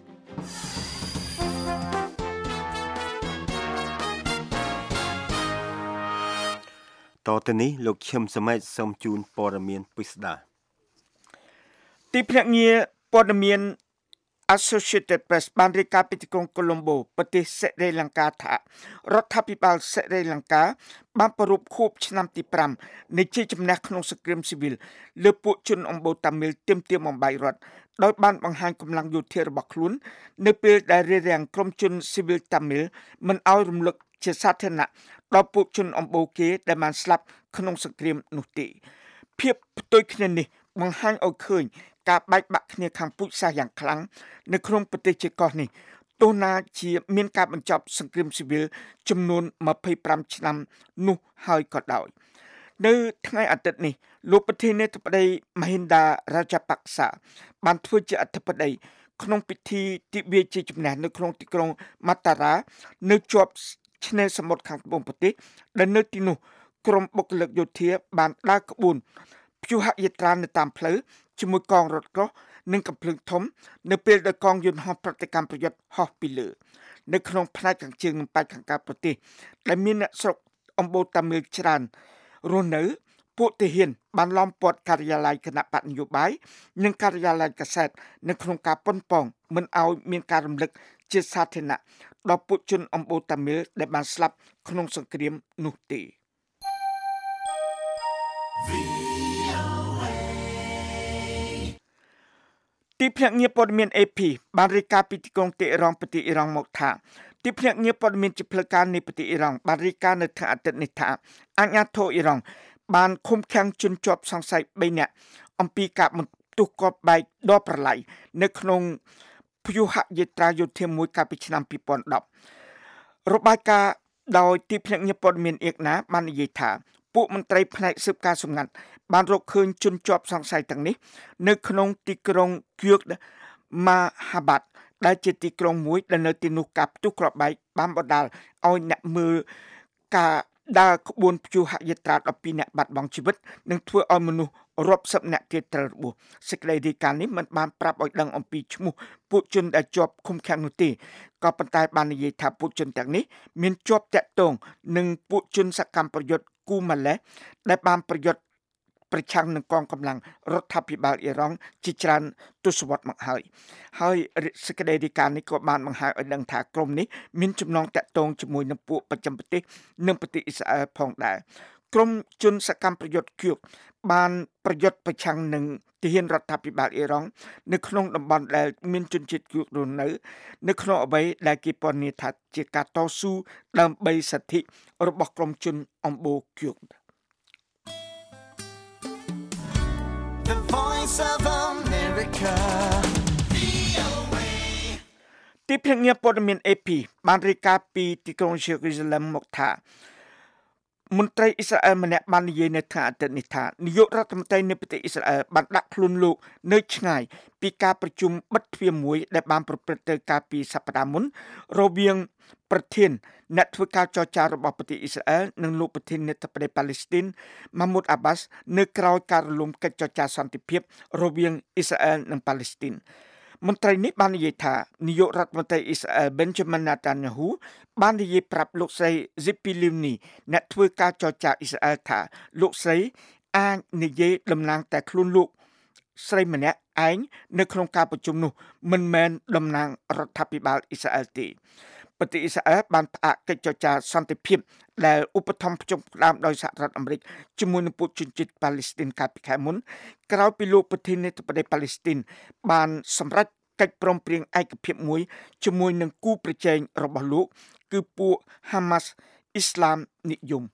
តទៅនេះលោកឈឹមសមេតសូមជូនព័ត៌មានពិស្ដាទីភ្នាក់ងារព័ត៌មាន Associated Press បានរាយការណ៍ពីទីក្រុងកូឡុំបូប្រទេសសិរីលង្កាថារដ្ឋាភិបាលសិរីលង្កាបានប្រារព្ធខួបឆ្នាំទី5នៃជ័យជំនះក្នុងសង្គ្រាមស៊ីវិលលើពួកជនអម្បូរតាមីលទាមទារបំបីរដ្ឋដោយបានបង្ហាញកម្លាំងយោធារបស់ខ្លួននៅពេលដែលរារាំងក្រុមជនស៊ីវិលតាមីលមិនឲ្យរំលឹកជាសាធារណៈដល់ពួកជនអម្បូរគេដែលបានស្លាប់ក្នុងសង្គ្រាមនោះទេភាពផ្ទុយគ្នានេះបង្ហាញឲ្យឃើញការបែកបាក់គ្នាខាងពូជសាសន៍យ៉ាងខ្លាំងនៅក្នុងប្រទេសជាកោះនេះទោះណាជាមានការបញ្ចប់សង្គ្រាមស៊ីវិលចំនួន25ឆ្នាំនោះហើយក៏ដោយនៅថ្ងៃអាទិត្យនេះលោកប្រធានាធិបតីមហិន្ដារ៉ាចាប៉ាក់សាបានធ្វើជាអធិបតីក្នុងពិធីទិវាជ័យជំនះនៅក្នុងទីក្រុងម៉ាតារ៉ានៅជាប់ឆ្នេរសមុទ្រខាងត្បូងប្រទេសដែលនៅទីនោះក្រុមបុគ្គលិកយោធាបានដើរក្បួនព្យុហយាត្រានៅតាមផ្លូវជាមួយកងរថក្រោះនិងកាំភ្លើងធំនៅពេលដែលកងយន្តហោះប្រតិកម្មប្រយុទ្ធហោះពីលើនៅក្នុងផ្នែកខាងជើងនិងប៉ែកខាងកើតប្រទេសដែលមានអ្នកស្រុកអម្បូរតាមីលច្រើនរស់នៅពួកទាហានបានឡោមព័ទ្ធការិយាល័យគណៈបកនយោបាយនិងការិយាល័យកាសែតនៅក្នុងការប៉ុនប៉ងមិនឲ្យមានការរំលឹកជាសាធារណៈដល់ពួកជនអម្បូរតាមីលដែលបានស្លាប់ក្នុងសង្គ្រាមនោះទេទីភ្នាក់ងារព័ត៌មាន AP បានរាយការណ៍ពីទីក្រុងតេហរ៉ង់ប្រទេសអ៊ីរ៉ង់មកថាទីភ្នាក់ងារព័ត៌មានជាផ្លូវការនៃប្រទេសអ៊ីរ៉ង់បានរាយការណ៍នៅថ្ងៃអាទិត្យនេះថាអាជ្ញាធរអ៊ីរ៉ង់បានឃុំឃាំងជនជាប់សង្ស័យ3នាក់អំពីការបន្ទុះគ្រាប់បែកដ៏ប្រឡាយនៅក្នុងព្យុហយាត្រាយោធាមួយកាលពីឆ្នាំ2010របាយការណ៍ដោយទីភ្នាក់ងារព័ត៌មានអៀកណាបាននិយាយថាពួកមន្ត្រីផ្នែកស៊ើបការសម្ងាត់បានរកឃើញជនជាប់សង្ស័យទាំងនេះនៅក្នុងទីក្រុងគៀកម៉ាហាបាត់ដែលជាទីក្រុងមួយដែលនៅទីនោះការផ្ទុះគ្រាប់បែកបានបណ្ដាលឲ្យអ្នកមើលការដើរក្បួនព្យុហយាត្រា12អ្នកបាត់បង់ជីវិតនិងធ្វើឲ្យមនុស្សរាប់សិបអ្នកទៀតត្រូវរបួសសេចក្តីរាយការណ៍នេះមិនបានប្រាប់ឲ្យដឹងអំពីឈ្មោះពួកជនដែលជាប់ឃុំឃាំងនោះទេក៏ប៉ុន្តែបាននិយាយថាពួកជនទាំងនេះមានជាប់តាក់ទងនឹងពួកជនសកម្មប្រយុទ្ធគូម៉ាឡេដែលបានប្រយុទ្ធប្រឆាំងនឹងកងកម្លាំងរដ្ឋាភិបាលអ៊ីរ៉ង់ជាច្រើនទសវត្សរ៍មកហើយសេចក្តីរាយការណ៍នេះក៏បានបង្ហាញឲ្យដឹងថាក្រុមនេះមានចំណងតាក់ទងជាមួយនឹងពួកបច្ចឹមប្រទេសនិងប្រទេសអ៊ីស្រាអែលផងដែរក្រុមជនសកម្មប្រយុទ្ធគៀវបានប្រយុទ្ធប្រឆាំងនឹងទាហានរដ្ឋាភិបាលអ៊ីរ៉ង់នៅក្នុងតំបន់ដែលមានជនជាតិគៀវរស់នៅក្នុងអ្វីដែលគេពណ៌នាថាជាការតស៊ូដើម្បីសិទ្ធិរបស់ក្រុមជនអំបូរគៀវ The Voice of America ទីភ្នាក់ងារព័ត៌មាន AP បានរាយការណ៍ពីទីក្រុងយេរូសាឡឹមមកថាមន្ត្រីអ៊ីស្រាអែលម្នាក់បាននិយាយនៅថ្ងៃអាទិត្យនេះថានាយករដ្ឋមន្ត្រីនៃប្រទេសអ៊ីស្រាអែលបានដាក់ខ្លួនលោកនៅឆ្ងាយពីការប្រជុំបិទទ្វារមួយដែលបានប្រព្រឹត្តទៅកាលពីសប្តាហ៍មុនរវាងប្រធានអ្នកធ្វើការចរចារបស់ប្រទេសអ៊ីស្រាអែលនិងលោកប្រធាននាយកដ្ឋានប៉ាឡេស្ទីនម៉ាម៉ូតអាបាសនៅក្រៅការរលំកិច្ចចរចាសន្តិភាពរវាងអ៊ីស្រាអែលនិងប៉ាឡេស្ទីនមន្ត្រីនេះបាននិយាយថានាយករដ្ឋមន្ត្រីអ៊ីស្រាអែល Benjamin Netanyahu បាននិយាយប្រាប់លោកស្រី Zipi Livni អ្នកធ្វើការចរចាអ៊ីស្រាអែលថាលោកស្រីអាចនិយាយតំណាងតែខ្លួនលោកស្រីម្នាក់ឯងនៅក្នុងការប្រជុំនោះមិនមែនតំណាងរដ្ឋាភិបាលអ៊ីស្រាអែលទេប្រទេសអ៊ីស្រាអែលបានផ្អាកកិច្ចចរចាសន្តិភាពដែលឧបត្ថម្ភផ្ដើមដោយសហរដ្ឋអាមេរិកជាមួយនឹងពួកជនជាតិប៉ាឡេស្ទីនកាលពីខែមុនក្រោយពីលោកប្រធានាធិបតីប៉ាឡេស្ទីនបានសម្រេចកិច្ចព្រមព្រៀងឯកភាពមួយជាមួយនឹងគូប្រជែងរបស់លោកគឺពួក Hamas អ៊ីស្លាមនិយម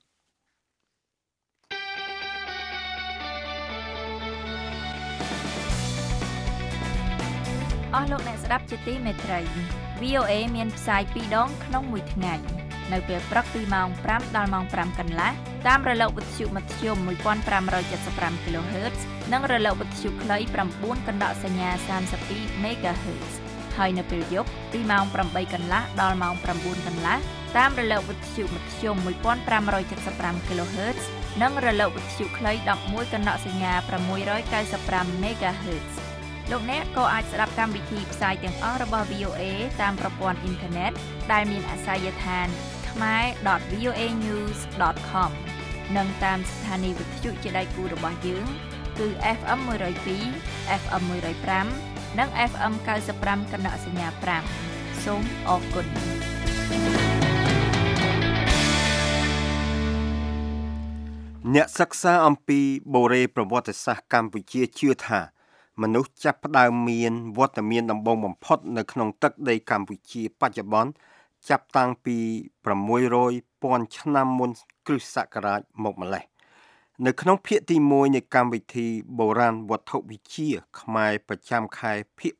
អស់លោកអ្នកស្ដាប់ជាទីមេត្រី VOA មានផ្សាយ2ដងក្នុងមួយថ្ងៃនៅពេលព្រឹកពីម៉ោង5ដល់ម៉ោង5កន្លះតាមរលកវិទ្យុមធ្យម 1575 kHz និងរលកវិទ្យុខ្លី 9 កណ្ដោសញ្ញា32 MHz ហើយនៅពេលយប់ពីម៉ោង8កន្លះដល់ម៉ោង9កន្លះតាមរលកវិទ្យុមធ្យម 1575 kHz និងរលកវិទ្យុខ្លី 11 កណ្ដោសញ្ញា695 MHzលោកអ្នកក៏អាចស្ដាប់កម្មវិធីផ្សាយទាំងអស់របស់ VOA តាមប្រព័ន្ធអ៊ីនធឺណិតដែលមានអាសយដ្ឋាន khmer.voanews.com និងតាមស្ថានីយ៍វិទ្យុជាដៃគូរបស់យើងគឺ FM 102 FM 105និង FM 95 កណ្ដោសញ្ញា5សូមអរគុណអ្នកសិក្សាអំពីបូរេប្រវត្តិសាស្ត្រកម្ពុជាជឿថាមនុស្សចាប់ផ្ដើមមានវត្តមានដំបូងបំផុតនៅក្នុងទឹកដីកម្ពុជាបច្ចុប្បន្នចាប់តាំងពី600,000 ឆ្នាំមុនគ្រិស្តសករាជមកម្លេះនៅក្នុងភាគទី1នៃកម្មវិធីបុរាណវត្ថុវិទ្យាខ្មែរប្រចាំខែភាគ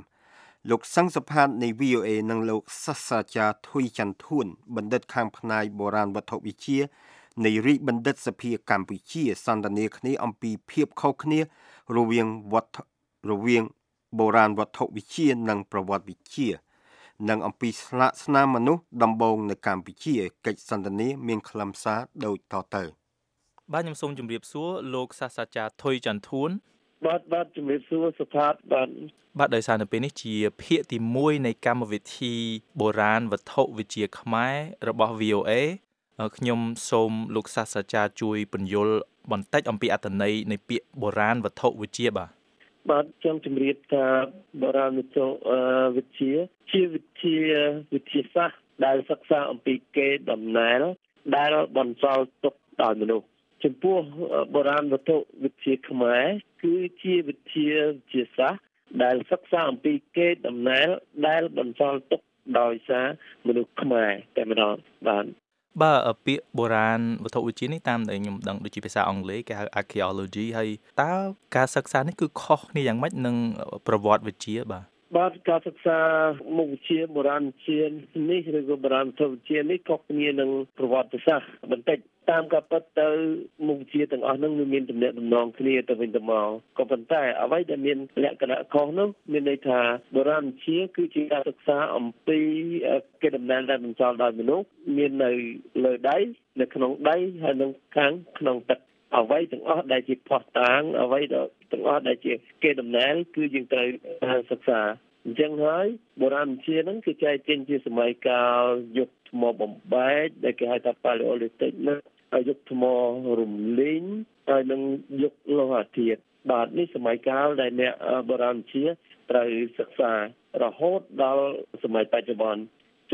5លោកសង្ឃសុផាតនៃ VOA និងលោកសាស្ត្រាចារ្យធុយច័ន្ទធួនបណ្ឌិតខាងផ្នែកបុរាណវត្ថុវិទ្យានៃរាជបណ្ឌិតសភាកម្ពុជាសន្ទនាគ្នាអំពីភាពខុសគ្នារវាងបុរាណវត្ថុវិទ្យានិងប្រវត្តិវិទ្យានិងអំពីស្លាកស្នាមមនុស្សដំបូងនៅកម្ពុជាកិច្ចសន្ទនាមានខ្លឹមសារដូចតទៅបាទខ្ញុំសូមជម្រាបសួរលោកសាស្ត្រាចារ្យធុយច័ន្ទធួនបាទជម្រាបសួរសុផាតបាទដោយសារនៅពេលនេះជាភាគទី1នៃកម្មវិធីបុរាណវត្ថុវិទ្យាខ្មែររបស់ VOA ខ្ញុំសូមលោកសាស្ត្រាចារ្យជួយពន្យល់បន្តិចអំពីអត្ថន័យនៃពាក្យបុរាណវត្ថុវិទ្យាបាទខ្ញុំជម្រាបថាបុរាណវត្ថុវិទ្យាជាវិទ្យាសាស្ត្រដែលសិក្សាអំពីកេរដំណែលដែលបន្សល់ទុកដោយមនុស្សចំពោះបុរាណវត្ថុវិទ្យាខ្មែរគឺជាវិទ្យាសាស្ត្រដែលសិក្សាអំពីកេរដំណែលដែលបន្សល់ទុកដោយសារមនុស្សខ្មែរតែម្ដងបាទពាក្យបុរាណវត្ថុវិទ្យានេះតាមដែលខ្ញុំដឹងដូចជាភាសាអង់គ្លេសគេហៅ archaeology ហើយតើការសិក្សានេះគឺខុសគ្នាយ៉ាងម៉េចនឹងប្រវត្តិវិទ្យាបាទការសិក្សាមុខវិជ្ជាបុរាណវិទ្យានេះឬក៏បុរាណវត្ថុវិទ្យានេះខុសគ្នានឹងប្រវត្តិសាស្ត្របន្តិចតាមការពិតទៅមុខវិជ្ជាទាំងអស់ហ្នឹងវាមានទំនាក់ទំនងគ្នាទៅវិញទៅមកក៏ប៉ុន្តែអ្វីដែលមានលក្ខណៈខុសនោះមានន័យថាបុរាណវិទ្យាគឺជាការសិក្សាអំពីកេរដំណែលដែលបន្សល់ដោយមនុស្សមាននៅលើដីនៅក្នុងដីហើយនៅខាងក្នុងទឹកអ្វីទាំងអស់ដែលជាភស្តុតាងអ្វីទាំងអស់ដែលជាកេរដំណែលគឺយើងត្រូវសិក្សាអញ្ចឹងហើយបុរាណវិទ្យាហ្នឹងគឺចែកចេញជាសម័យកាលយុគថ្មបំបែកដែលគេហៅថា Paleolithic ណាហើយយុគថ្មរំលីងហើយនឹងយុគលោហៈធាតុបាទនេះសម័យកាលដែលអ្នកបុរាណវិទ្យាត្រូវសិក្សារហូតដល់សម័យបច្ចុប្បន្នច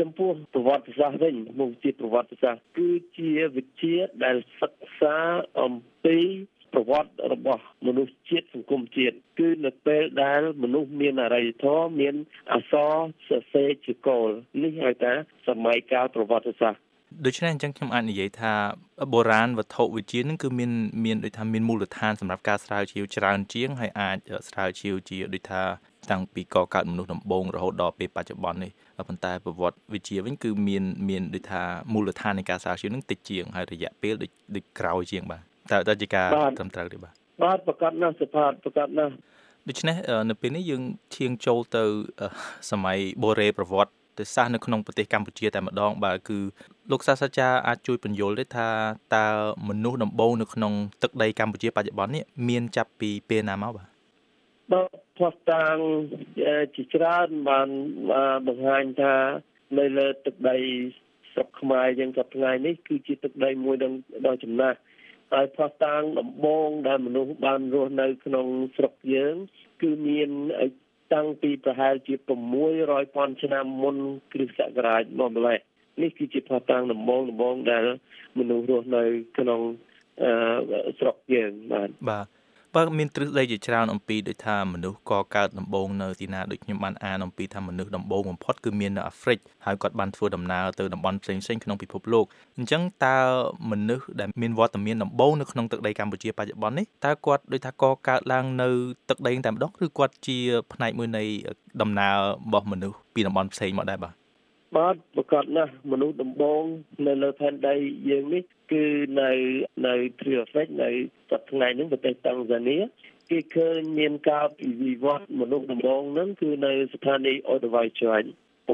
ចំពោះប្រវត្តិសាស្ត្រវិញមុខជាប្រវត្តិសាស្ត្រគឺជាវិទ្យាដែលសិក្សាអំពីប្រវត្តិរបស់មនុស្សជាតិសង្គមជាតិគឺនៅពេលដែលមនុស្សមានអរិយធម៌មានអក្សរសរសេរជាគោលនេះហៅថាសម័យកាលប្រវត្តិសាស្ត្រដូច្នេះអញ្ចឹងខ្ញុំអាចនិយាយថាបុរាណវត្ថុវិទ្យានឹងគឺមានដូចថាមានមូលដ្ឋានសម្រាប់ការស្រាវជ្រាវច្រើនជាងហើយអាចស្រាវជ្រាវជាដូចថាតាំងពីកកើតមនុស្សដំបូងរហូតដល់ពេលបច្ចុប្បន្ននេះប៉ុន្តែប្រវត្តិវិទ្យាវិញគឺមានដូចថាមូលដ្ឋាននៃការស្រាវជ្រាវនឹងតិចជាងហើយរយៈពេលដូចក្រោយជាងបាទតើជាការត្រឹមត្រូវទេបាទប្រកាសណាស់សភាប្រកាសណាស់ដូច្នេះនៅពេលនេះយើងឈានចូលទៅសម័យបូរេប្រវត្តិសាស្ត្រនៅក្នុងប្រទេសកម្ពុជាតែម្ដងបាទគឺលោកសាស្ត្រាចារ្យអាចជួយបញ្យល់ទេថាតើមនុស្សដំបូងនៅក្នុងទឹកដីកម្ពុជាបច្ចុប្បន្ននេះមានចាប់ពីពេលណាមកបាទផ្ោះតាំងជាច្រើនបានបង្ហាញថានៅលើទឹកដីស្រុកខ្មែរយើងសប្តាហ៍ថ្ងៃនេះគឺជាទឹកដីមួយដ៏ចំណាស់ហើយផ្ោះតាំងដំបូងដែលមនុស្សបានរស់នៅក្នុងស្រុកយើងគឺមានតាំងពីប្រហែលជា600,000ឆ្នាំមុនគ្រិស្តសករាជមកម្លេះនេះគឺជាផ្ោះតាំងដំបូងដែលមនុស្សរស់នៅក្នុងស្រុកយើងបាទមានទ្រឹស្ដីជាច្រើនអំពីដូចថាមនុស្សកកើតដំបូងនៅទីណាដូចខ្ញុំបានអានអំពីថាមនុស្សដំបូងបំផុតគឺមាននៅអាហ្វ្រិកហើយគាត់បានធ្វើដំណើរទៅតំបន់ផ្សេងៗក្នុងពិភពលោកអញ្ចឹងតើមនុស្សដែលមានវត្តមានដំបូងនៅក្នុងទឹកដីកម្ពុជាបច្ចុប្បន្ននេះតើគាត់ដូចថាកកើតឡើងនៅទឹកដីតែម្ដងឬគាត់ជាផ្នែកមួយនៃដំណើររបស់មនុស្សពីតំបន់ផ្សេងមកដែរបាទប្រកាសណាស់មនុស្សដំបូងនៅលើផែនដីយើងនេះគឺនៅទ្វីបអាហ្វ្រិកនៅសប្តាហ៍ថ្ងៃនេះប្រទេសតាំងហ្សានីគេឃើញមានការវិវត្តមនុស្សដំបូងហ្នឹងគឺនៅស្ថានីយ៍អូដវ៉ៃជ័យ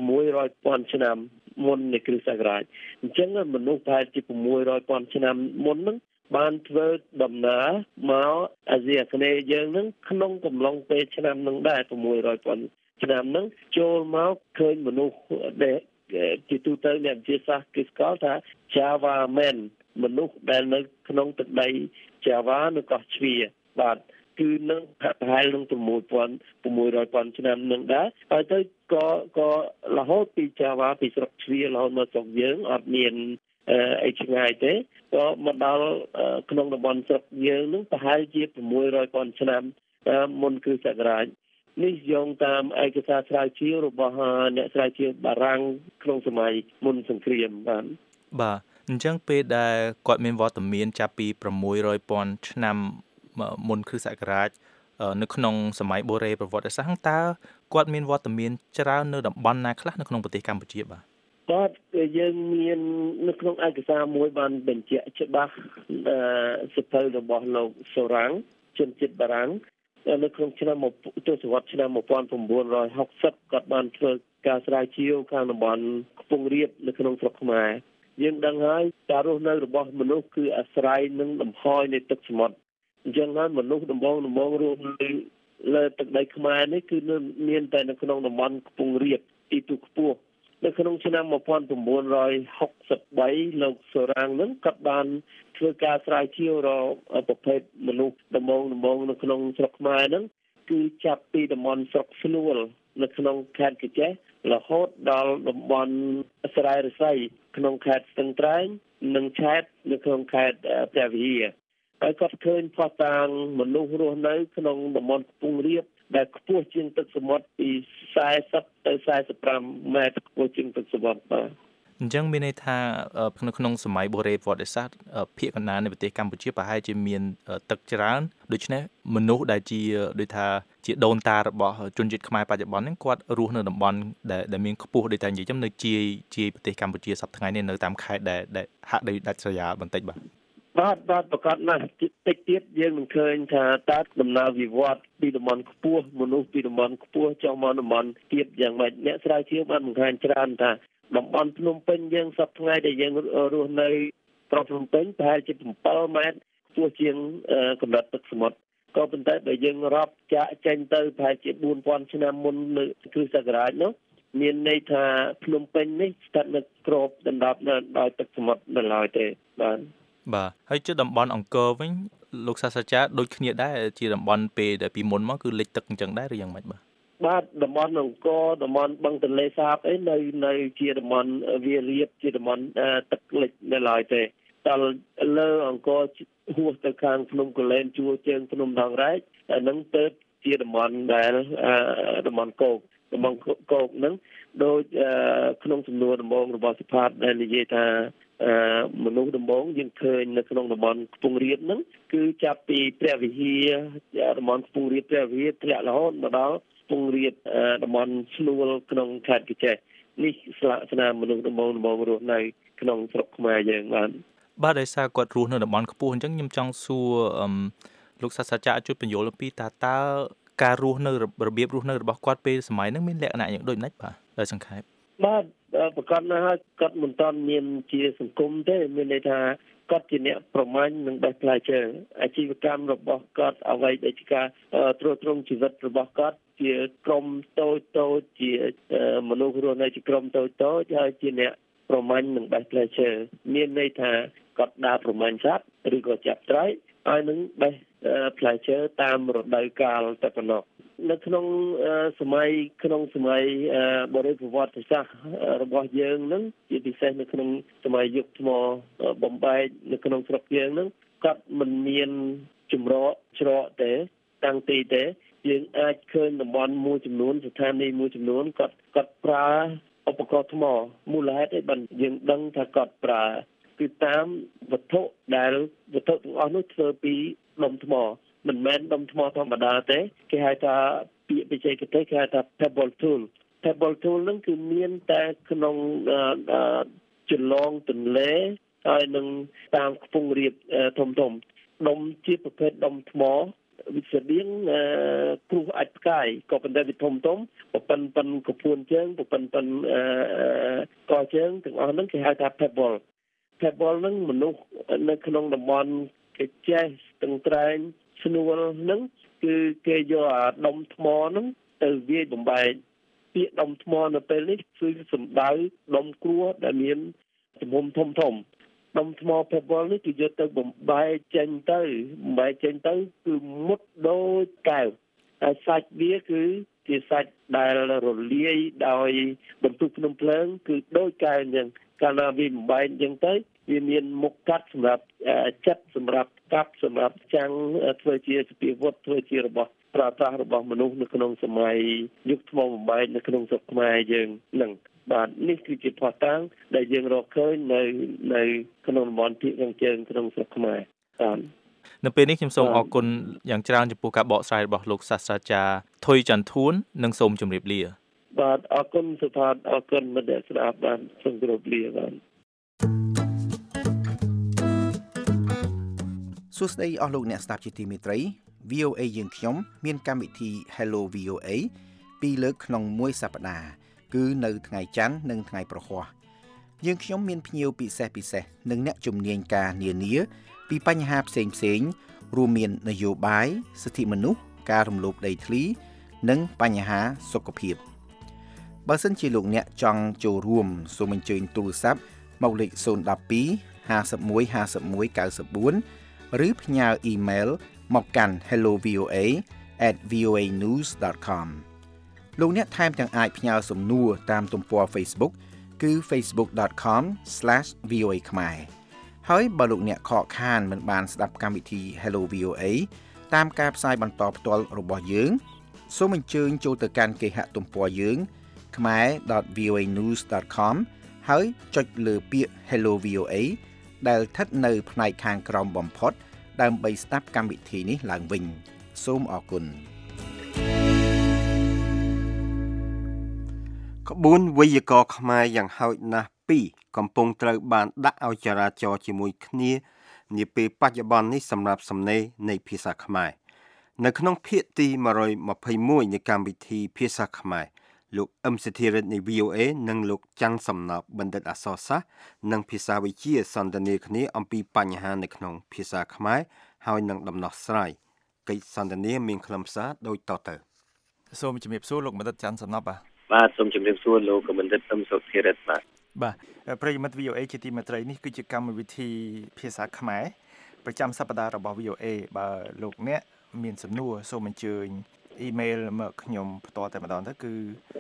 600,000ឆ្នាំមុននៃគ្រិស្តសករាជអញ្ចឹងមនុស្សប្រហែលជា600,000ឆ្នាំមុនហ្នឹងបានធ្វើដំណើរមកអាស៊ីអាគ្នេយ៍យើងហ្នឹងក្នុងកំឡុងពេលឆ្នាំហ្នឹងដែរ600,000ឆ្នាំហ្នឹងចូលមកឃើញមនុស្សដែលជាទូទៅអ្នកវិទ្យាសាស្ត្រគេស្គាល់ថា Java Men មនុស្សដែលនៅក្នុងទឹកដី Java នៅកោះជ្វាបាទគឺនឹងប្រហែលនឹង600,000ឆ្នាំនឹងដែរហើយទៅក៏រហូតពី Java ពីស្រុកជ្វារហូតមកស្រុកយើងអត់មានអីឆ្ងាយទេក៏មកដល់ក្នុងតំបន់ស្រុកយើងនឹងប្រហែលជា600,000ឆ្នាំមុនគ្រិស្តសករាជនេះយោងតាមឯកសារស្រាវជ្រាវរបស់អ្នកស្រាវជ្រាវបារាំងក្នុងសម័យមុនសង្គ្រាមបាទអញ្ចឹងពេលដែលគាត់មានវត្តមានចាប់ពី600,000ឆ្នាំមុនគ្រិស្តសករាជនៅក្នុងសម័យបូរេប្រវត្តិសាស្ត្រតើគាត់មានវត្តមានច្រើននៅតំបន់ណាខ្លះនៅក្នុងប្រទេសកម្ពុជាបាទយើងមាននៅក្នុងឯកសារមួយបានបញ្ជាក់ច្បាស់សិភៅរបស់លោកសូរ៉ាំងជនជាតិបារាំងនៅក្នុងឆ្នាំទសវត្សរ៍ឆ្នាំ1960គាត់បានធ្វើការស្រាវជ្រាវខាងតំបន់ខ្ពង់រាបនៅក្នុងស្រុកខ្មែរយើងដឹងហើយការរស់នៅរបស់មនុស្សគឺអាស្រ័យនឹងលំហយនៃទឹកសមុទ្រអញ្ចឹងហើយមនុស្សដំបូងរស់នៅលើទឹកដីខ្មែរនេះគឺមានតែនៅក្នុងតំបន់ខ្ពង់រាបទីទូខ្ពស់នៅក្នុងឆ្នាំ1963លោកសូរ៉ាំងនឹងគាត់បានធ្វើការស្រាវជ្រាវរកប្រភេទមនុស្សដំបូងនៅក្នុងស្រុកខ្មែរហ្នឹងគឺចាប់ពីតំបន់ស្រុកស្នួលនៅក្នុងខេត្តកញ្ចេះរហូតដល់តំបន់ស្រែរស័យក្នុងខេត្តស្ទឹងត្រែងនិងឆែបនៅក្នុងខេត្តព្រះវិហារហើយគាត់ឃើញផ្ោះតាងមនុស្សរស់នៅក្នុងតំបន់ខ្ពង់រាបដែលខ្ពស់ជាងទឹកសមុទ្រពី40ទៅ45ម៉ែត្រខ្ពស់ជាងទឹកសមុទ្របាទអញ្ចឹងមានន័យថានៅក្នុងសម័យបូរេប្រវត្តិសាស្ត្រភាគកណ្ដាលនៃប្រទេសកម្ពុជាប្រហែលជាមានទឹកច្រើនដូច្នេះមនុស្សដែលជាដូចថាជាដូនតារបស់ជនជាតិខ្មែរបច្ចុប្បន្នហ្នឹងគាត់រស់នៅតំបន់ដែលមានខ្ពស់ដូចតែនិយាយចឹងនៅជាប្រទេសកម្ពុជាសប្តាហ៍ថ្ងៃនេះនៅតាមខេត្តដែលហាក់ដូចដាច់ស្រយាលបន្តិចបាទប្រកាសណាស់តិចទៀតយើងនឹងឃើញថាតើដំណើរវិវត្តពីតំបន់ខ្ពស់មនុស្សពីតំបន់ខ្ពស់ចុះមកតំបន់ទាបយ៉ាងម៉េចអ្នកស្រាវជ្រាវបានបង្ហាញច្រើនថាតំបន់ភ្នំពេញយើងសប្តាហ៍ថ្ងៃដែលយើងរស់នៅប្រភ្នំពេញប្រហែលជា7ម៉ែត្រខ្ពស់ជាងកម្រិតទឹកសមុទ្រក៏ប៉ុន្តែបើយើងរាប់ចាក់ចេញទៅប្រហែលជា 4,000 ឆ្នាំមុននៅគ្រិស្តសករាជនោះមានន័យថាភ្នំពេញនេះស្ថិតនៅក្របដណ្ដប់នៅដោយទឹកសមុទ្រនៅឡើយទេបាទហើយជាតំបន់អង្គរវិញលោកសាស្ត្រាចារ្យដូចគ្នាដែរជាតំបន់ពេលដែលពីមុនមកគឺលិចទឹកអញ្ចឹងដែរឬយ៉ាងម៉េចបាទបាទតំបន់អង្គរតំបន់បឹងទន្លេសាបអីនៅជាតំបន់វារៀបជាតំបន់ទឹកលិចនៅឡើយទេដល់លើអង្គរហួសទៅខាងភ្នំកលែនជួរជើងភ្នំដងរែកហ្នឹងទៅជាតំបន់ដែលតំបន់គោកហ្នឹងដូចក្នុងសំណួរដំបូងរបស់សិផាតដែលនិយាយថាមនុស្សដំបងយើងឃើញនៅក្នុងតំបន់ខ្ពង់រាបហ្នឹងគឺចាប់ពីព្រះវិហារតំបន់ខ្ពង់រាបព្រះវិហារធ្លាក់រហូតមកដល់ខ្ពង់រាបតំបន់ស្នួលក្នុងខេត្តកញ្ចេះនេះស្លាកស្នាមមនុស្សដំបងរស់នៅក្នុងស្រុកខ្មែរយើងបាទដោយសារគាត់រស់នៅតំបន់ខ្ពស់អញ្ចឹងខ្ញុំចង់សួរលោកសាស្ត្រាចារ្យជួយបញ្យល់អំពីតើការរស់នៅរបៀបរស់នៅរបស់គាត់ពេលសម័យហ្នឹងមានលក្ខណៈយ៉ាងដូចម្តេចបាទដោយសង្ខេបបាទប្រកាសណាស់ហើយគាត់មិនតាន់មានជាសង្គមទេមានន័យថាគាត់ជាអ្នកប្រមាញ់និងបេះផ្លែឈើអាជីវកម្មរបស់គាត់អ្វីដែលជាការទ្រទ្រង់ជីវិតរបស់គាត់ជាក្រុមតូចជាមនុស្សរស់នៅជាក្រុមតូចហើយជាអ្នកប្រមាញ់និងបេះផ្លែឈើមានន័យថាគាត់ដើរប្រមាញ់សត្វឬក៏ចាប់ត្រីហើយនឹងបេះផ្លែឈើតាមរដូវកាលតែប៉ុណ្ណោះនៅក្នុងសម័យបរិប្រវត្តិសាស្ត្ររបស់យើងហ្នឹងជាពិសេសនៅក្នុងសម័យយុគថ្មបំបែកនៅក្នុងស្រុកយើងហ្នឹងគាត់មិនមានចម្រោកច្រកទេតាំងទីទេយើងអាចឃើញតំបន់មួយចំនួនស្ថានីយ៍មួយចំនួនគាត់ប្រើឧបករណ៍ថ្មមូលហេតុឯបានយើងដឹងថាគាត់ប្រើគឺតាមវត្ថុទាំងអស់នោះធ្វើពីដុំថ្មមិនមែនដុំថ្មធម្មតាទេគេហៅថាពាក្យបច្ចេកទេសគេហៅថា pebble tool ហ្នឹងគឺមានតែក្នុងចន្លងទន្លេហើយនឹងតាមខ្ពង់រាបធំដុំជាប្រភេទដុំថ្មវិស្បៀងគ្រោះអាចផ្កាយក៏ប៉ុន្តែវាធំប៉ុនកពួនជើងប៉ុនកជើងទាំងអស់ហ្នឹងគេហៅថា pebble ហ្នឹងមនុស្សនៅក្នុងតំបន់កញ្ចេះស្ទឹងត្រែងស្នួលហ្នឹងគឺគេយកអាដុំថ្មហ្នឹងទៅវាយបំបែកពាក្យដុំថ្មនៅពេលនេះគឺសំដៅដុំគ្រួដែលមានទំហំធំដុំថ្ម pebble នេះគឺយកទៅបំបែកចេញទៅគឺមុតដូចកែវហើយសាច់វាគឺជាសាច់ដែលរលាយដោយបន្ទុកភ្នំភ្លើងគឺដូចកែវអញ្ចឹងកាលណាវាបំបែកអញ្ចឹងទៅវាមានមុខកាត់សម្រាប់ចិត្តសម្រាប់កាប់សម្រាប់ចាំងធ្វើជាសភាវុធធ្វើជារបស់ប្រើប្រាស់របស់មនុស្សនៅក្នុងសម័យយុគថ្មបំបែកនៅក្នុងស្រុកខ្មែរយើងនឹងបាទនេះគឺជាផុសតាងដែលយើងរកឃើញនៅក្នុងតំបន់ភាគខាងជើងក្នុងស្រុកខ្មែរបាទនៅពេលនេះខ្ញុំសូមអរគុណយ៉ាងច្រើនចំពោះការបកស្រាយរបស់លោកសាស្ត្រាចារ្យថុយចន្ទធួននិងសូមជម្រាបលាបាទអរគុណសុផាតអរគុណមិត្តអ្នកស្ដាប់បាទសូមគោរពលាបាទសួស្តីអស់លោកអ្នកស្ដាប់ជាទីមេត្រី VOA យើងខ្ញុំមានកម្មវិធី Hello VOA 2លើកក្នុងមួយសប្តាហ៍គឺនៅថ្ងៃច័ន្ទនិងថ្ងៃប្រហ័សយើងខ្ញុំមានភ្ញៀវពិសេសនិងអ្នកជំនាញការនានាពីបញ្ហាផ្សេងរួមមាននយោបាយសិទ្ធិមនុស្សការរំលោភដីធ្លីនិងបញ្ហាសុខភាពបើសិនជាលោកអ្នកចង់ចូលរួមសូមអញ្ជើញទូរស័ព្ទមកលេខ012 51 51 94 ឬផ្ញើអ៊ីមែលមកកាន់ hellovoa@voanews.com លោកអ្នកថែមទាំងអាចផ្ញើសំណួរតាមទំព័រ Facebook គឺ facebook.com/voa ខ្មែរហើយបើលោកអ្នកខកខានមិនបានស្ដាប់កម្មវិធី Hello VOA តាមការផ្សាយបន្តផ្ទាល់របស់យើងសូមអញ្ជើញចូលទៅកាន់គេហទំព័រយើង khmer.voanews.com ហើយចុចលើពាក្យ Hello VOA ដែលស្ថិតនៅផ្នែកខាងក្រោមបំផុតដើម្បីស្ដាប់កម្មវិធីនេះឡើងវិញសូមអរគុណក្បួនវេយ្យាករណ៍ខ្មែរយ៉ាងហោចណាស់2កំពុងត្រូវបានដាក់ឲ្យចរាចរណ៍ជាមួយគ្នានាពេលបច្ចុប្បន្ននេះសម្រាប់សំណេរនៃភាសាខ្មែរនៅក្នុងភាគទី121នៃកម្មវិធីភាសាខ្មែរលោកអឹមសិទ្ធិរិទ្ធនៃ VOA និងលោកច័ន្ទសំណប់បណ្ឌិតអក្សរសាស្ត្រនិងភាសាវិទ្យាសន្ទនាគ្នាអំពីបញ្ហានៅក្នុងភាសាខ្មែរហើយនឹងដំណោះស្រាយកិច្ចសន្ទនាមានខ្លឹមសារដូចតទៅសូមជំរាបសួរលោកបណ្ឌិតច័ន្ទសំណប់បាទសូមជំរាបសួរលោកបណ្ឌិតអឹមសុធិរិទ្ធបាទប្រិយមិត្ត VOA ជាទីមេត្រីនេះគឺជាកម្មវិធីភាសាខ្មែរប្រចាំសប្តាហ៍របស់ VOA បើលោកអ្នកមានសំណួរសូមអញ្ជើញ email មកខ្ញុំផ្ទាល់តែម្ដងទៅគឺ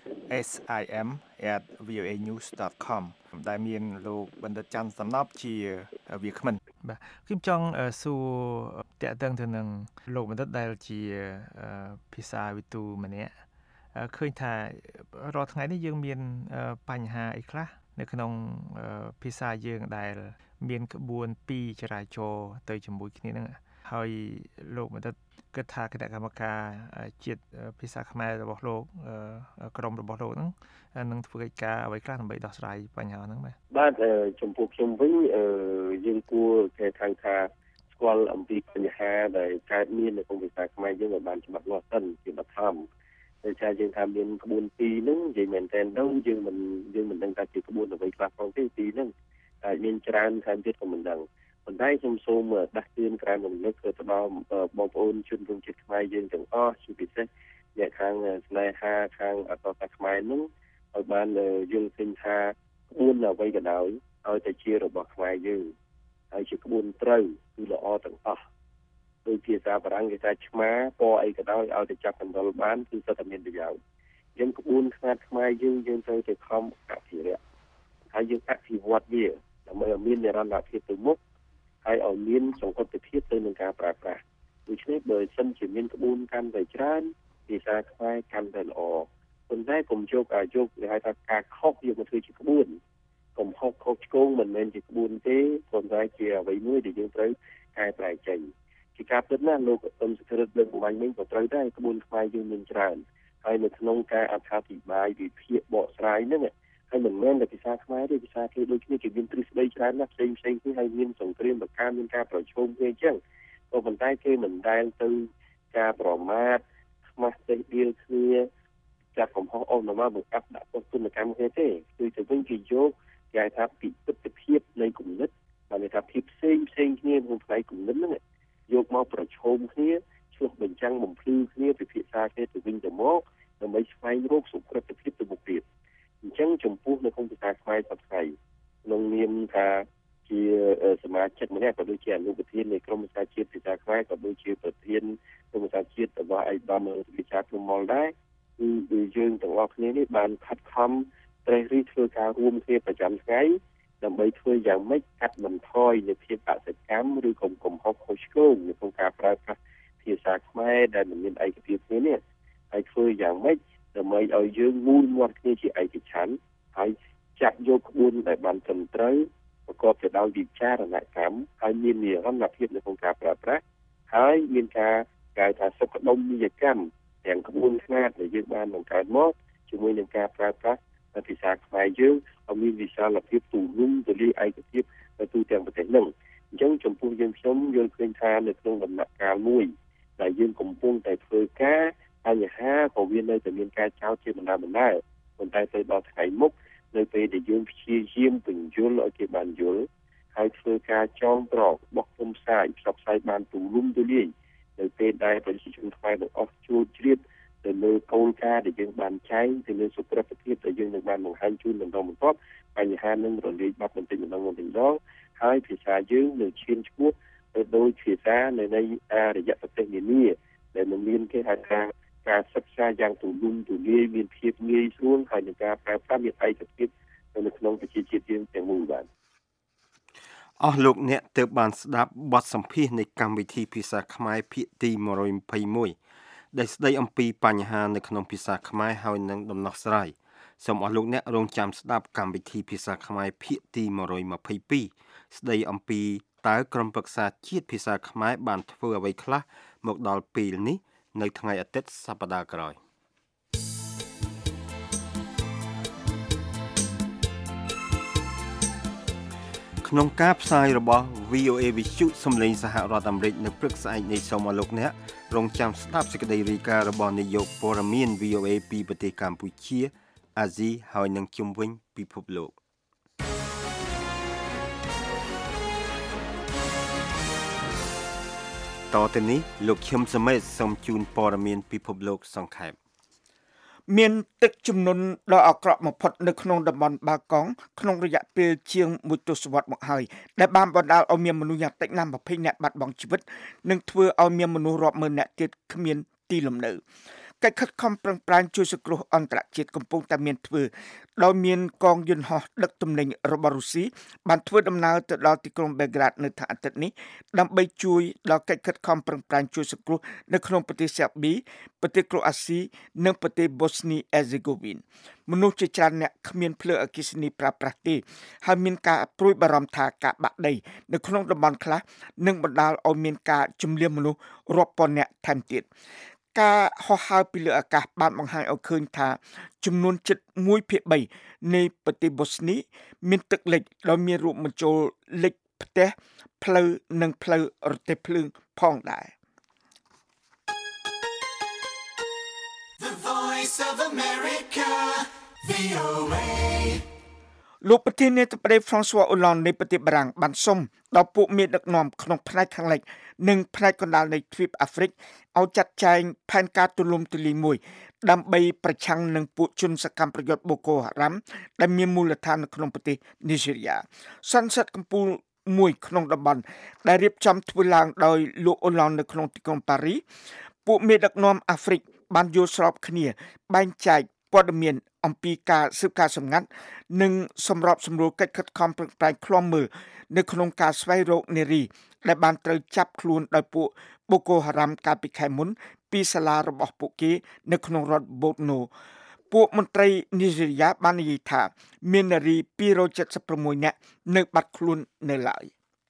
sim@voanews.com ដែលមានលោកបណ្ឌិតច័ន្ទសំណប់ជាវាគ្មិនបាទខ្ញុំចង់សួរតាក់ទងទៅនឹងលោកបណ្ឌិតដែលជាភាសាវិទូម្នាក់ឃើញថារាល់ថ្ងៃនេះយើងមានបញ្ហាអីខ្លះនៅក្នុងភាសាយើងដែលមានក្បួន2ចរាចរណ៍ទៅជាមួយគ្នាហ្នឹងហើយលោកបណ្ឌិតគិតថាគណៈកម្មការជាតិភាសាខ្មែររបស់លោកក្រមរបស់លោកហ្នឹងនឹងធ្វើកិច្ចការអ្វីខ្លះដើម្បីដោះស្រាយបញ្ហាហ្នឹងបាទចំពោះខ្ញុំវិញយើងគួរគេថាស្គាល់អំពីបញ្ហាដែលកើតមាននៅក្នុងភាសាខ្មែរយើងឲ្យបានច្បាស់លាស់សិនជាបឋមដោយសារយើងថាមានក្បួន2ហ្នឹងនិយាយមែនតើយើងមិនដឹងថាជាក្បួនអ្វីខ្លះផងទេ2ហ្នឹងតែមានច្រើនខាងទៀតក៏មិនដឹងប៉ុន្តែខ្ញុំសូមដាស់តឿនក្រែមរំលឹកទៅដល់បងប្អូនជនរួមជាតិខ្មែរយើងទាំងអស់ជាពិសេសអ្នកខាងស្នេហាខាងអក្សរសាស្ត្រខ្មែរហ្នឹងឲ្យបានយល់ឃើញថាក្បួនអ្វីក៏ដោយឲ្យតែជារបស់ខ្មែរយើងហើយជាក្បួនត្រូវគឺល្អទាំងអស់ដោយភាសាបារាំងគេថាឆ្មាពណ៌អីក៏ដោយឲ្យតែចាប់កណ្ដុរបានគឺសុទ្ធតែមានប្រយោជន៍យើងក្បួនខ្នាតខ្មែរយើងត្រូវតែខំអភិរក្សហើយយើងអភិវឌ្ឍវាដើម្បីឲ្យមាននិរន្តរភាពទៅមុខហើយឲ្យមានសង្កត់ភាពទៅនឹងការប្រើប្រាស់ដូច្នេះបើសិនជាមានក្បួនកាន់តែច្រើនភាសាខ្មែរកាន់តែល្អប៉ុន្តែកុំយកគេហៅថាការខុសយកមកធ្វើជាក្បួនកុំខុសឆ្គងមិនមែនជាក្បួនទេប៉ុន្តែជាអ្វីមួយដែលយើងត្រូវកែប្រែចេញជាការពិតណាស់លោកអ៊ំសក្រិតលើកបំបញ្ញវិញក៏ត្រូវដែរក្បួនខ្មែរយើងមានច្រើនហើយនៅក្នុងការអត្ថាធិប្បាយវិភាគបកស្រាយហ្នឹងហើយមិនមែនតែភាសាខ្មែរទេភាសាគេដូចគ្នាគេមានទ្រឹស្ដីច្រើនណាស់ផ្សេងគ្នាហើយមានសង្គ្រាមបកាមានការប្រឈមគ្នាអញ្ចឹងក៏ប៉ុន្តែគេមិនដែលទៅការប្រមាថខ្មាស់ចេះដៀលគ្នាចាប់កំហុសអូនមកបង្កាប់ដាក់ទោសទណ្ឌកម្មគ្នាទេគឺទៅវិញគេយកគេថាពិពិធភាពនៃគំនិតបានថាភាពផ្សេងគ្នាក្នុងផ្នែកគំនិតហ្នឹងយកមកប្រឈមគ្នាឆ្លុះបញ្ចាំងបំភ្លឺគ្នាពិភាក្សាគ្នាទៅវិញទៅមកដើម្បីស្វែងរកសុខភាពទៅមុខទៀតអញ្ចឹងចំពោះនៅក្នុងភាសាខ្មែរសប្តាហ៍ក្នុងនាមថាជាសមាជិកម្នាក់ក៏ដូចជាអនុប្រធាននៃក្រុមភាសាជាតិភាសាខ្មែរក៏ដូចជាប្រធានក្រុមភាសាជាតិរបស់ឯកឧត្តមវិជាភ្នំមលដែរគឺយើងទាំងអស់គ្នានេះបានខិតខំត្រេះរិះធ្វើការរួមគ្នាប្រចាំថ្ងៃដើម្បីធ្វើយ៉ាងម៉េចកាត់បន្ថយនូវភាពអសកម្មឬកំហុសខុសឆ្គងនៅក្នុងការប្រើប្រាស់ភាសាខ្មែរដែលមិនមានឯកភាពគ្នានេះហើយធ្វើយ៉ាងម៉េចដើម្បីឲ្យយើងមូលមាត់គ្នាជាឯកច្ឆន្ទហើយចាត់យកក្បួនដែលបានត្រឹមត្រូវប្រកបទៅដោយវិចារណកម្មហើយមាននិរន្តរភាពនៅក្នុងការប្រើប្រាស់ហើយមានការថាសុខដុមនីយកម្មទាំងក្បួនខ្នាតដែលយើងបានបង្កើតមកជាមួយនឹងការប្រើប្រាស់ភាសាខ្មែរយើងឲ្យមានវិសាលភាពទូលំទូលាយឯកភាពទៅទូទាំងប្រទេសនោះអញ្ចឹងចំពោះយើងខ្ញុំយល់ឃើញថានៅក្នុងដំណាក់កាលមួយដែលយើងកំពុងតែធ្វើការបញ្ហាក៏វានៅតែមានការចោទជាបណ្ដាប៉ុន្តែទៅដល់ថ្ងៃមុខនៅពេលដែលយើងព្យាយាមបញ្យល់ឲ្យគេបានយល់ហើយធ្វើការចងក្រងបោះពុំផ្សាយផ្សព្វផ្សាយបានទូលំទូលាយនៅពេលដែលប្រជាជនខ្មែរទាំងអស់ជួបជ្រាបទៅលើគោលការណ៍ដែលយើងបានចែងទៅលើសុខភាពដែលយើងនឹងបានបង្ហាញជូនបន្តបន្ទាប់បញ្ហានឹងរលាយបាត់បន្តិចម្ដងហើយភាសាយើងនឹងឈានឆ្ពោះទៅដោយភាសានៅអរិយប្រទេសនានាដែលមិនមានគេហៅថាការសិក្សាយ៉ាងទូលំទូលាយមានភាពងាយស្រួលហើយនឹងការប្រើប្រាស់មានឯកភាពនៅក្នុងប្រជាជាតិយើងទាំងមូលបាទអស់លោកអ្នកទើបបានស្ដាប់បទសម្ភាសន៍នៃកម្មវិធីភាសាខ្មែរភាគទី121ដែលស្ដីអំពីបញ្ហានៅក្នុងភាសាខ្មែរហើយនឹងដំណោះស្រាយសូមអស់លោកអ្នករងចាំស្ដាប់កម្មវិធីភាសាខ្មែរភាគទី122ស្ដីអំពីតើក្រុមប្រឹក្សាជាតិភាសាខ្មែរបានធ្វើអ្វីខ្លះមកដល់ពេលនេះនៅថ្ងៃអាទិត្យសប្តាហ៍ក្រោយក្នុងការផ្សាយរបស់ VOA វិទ្យុសំឡេងសហរដ្ឋអាមេរិកនៅព្រឹកស្អែកនេះសូមអរលោកអ្នករងចាំស្ដាប់សេចក្តីរាយការណ៍របស់នាយកព័ត៌មាន VOA ពីប្រទេសកម្ពុជាអាស៊ីហើយនឹងជុំវិញពិភពលោកតទៅនេះលោកឈឹមសមេតសូមជូនព័ត៌មានពិភពលោកសង្ខេបមានទឹកជំនន់ដ៏អាក្រក់បំផុតនៅក្នុងតំបន់បាកុងក្នុងរយៈពេលជាង1ទសវត្សរ៍មកហើយដែលបានបណ្ដាលឲ្យមានមនុស្សយ៉ាងតិចណាស់20នាក់បាត់បង់ជីវិតនិងធ្វើឲ្យមានមនុស្សរាប់ម៉ឺននាក់ទៀតគ្មានទីលំនៅកិច្ចខិតខំប្រឹងប្រែងជួយសង្គ្រោះអន្តរជាតិកំពុងតែមានធ្វើដោយមានកងយន្តហោះដឹកទំនិញរបស់រុស្ស៊ីបានធ្វើដំណើរទៅដល់ទីក្រុងបេក្រាដនៅថ្ងៃអាទិត្យនេះដើម្បីជួយដល់កិច្ចខិតខំប្រឹងប្រែងជួយសង្គ្រោះនៅក្នុងប្រទេសសេប៊ីប្រទេសក្រូអាស៊ីនិងប្រទេសបូស្នីអេហ្សេហ្កូវីនមនុស្សជាច្រើនអ្នកគ្មានភ្លើងអគ្គិសនីប្រើប្រាស់ទេហើយមានការព្រួយបារម្ភថាការបាក់ដីនៅក្នុងតំបន់ខ្លះនឹងបណ្ដាលឲ្យមានការជំនះមនុស្សរាប់ពាន់នាក់ថែមទៀតការហោះហើរពីលើអាកាសបានបង្ហាញឲ្យឃើញថាចំនួនជិត 1/3 នៃប្រទេសបូស្នីមានទឹកលិចដោយមានរួមបញ្ចូលលិចផ្ទះផ្លូវនិងផ្លូវរទេះភ្លើងផងដែរ The Voice of America, VOA លោកប្រធានាធិបតី François Hollande នៃប្រទេសបារាំងបានសុំដល់ពួកមេដឹកនាំក្នុងផ្នែកខាងលិចនិងផ្នែកកណ្ដាលនៃទ្វីបអាហ្វ្រិកឲ្យចាត់ចែងផែនការទូលំទូលាយមួយដើម្បីប្រឆាំងនឹងពួកជនសកម្មប្រយុទ្ធបូកូហារ៉ាំដែលមានមូលដ្ឋាននៅក្នុងប្រទេសនីហ្សេរីយ៉ាសន្និសីទកំពូលមួយក្នុងតំបន់ដែលរៀបចំធ្វើឡើងដោយលោកអូឡង់នៅក្នុងទីក្រុងប៉ារីសពួកមេដឹកនាំអាហ្វ្រិកបានយល់ស្របគ្នាបែងចែកព័ត៌មានអំពីការស៊ើបការសម្ងាត់និងសម្របសម្រួលកិច្ចខិតខំប្រឹងប្រែងឃ្លាំមើលនៅក្នុងការស្វែងរកនារីដែលបានត្រូវចាប់ខ្លួនដោយពួកបូកូហារ៉ាំកាលពីខែមុនពីសាលារបស់ពួកគេនៅក្នុងរដ្ឋបូតណូពួកមន្ត្រីនីហ្សេរីយ៉ាបាននិយាយថាមាននារី276នាក់នៅបាត់ខ្លួននៅឡើយ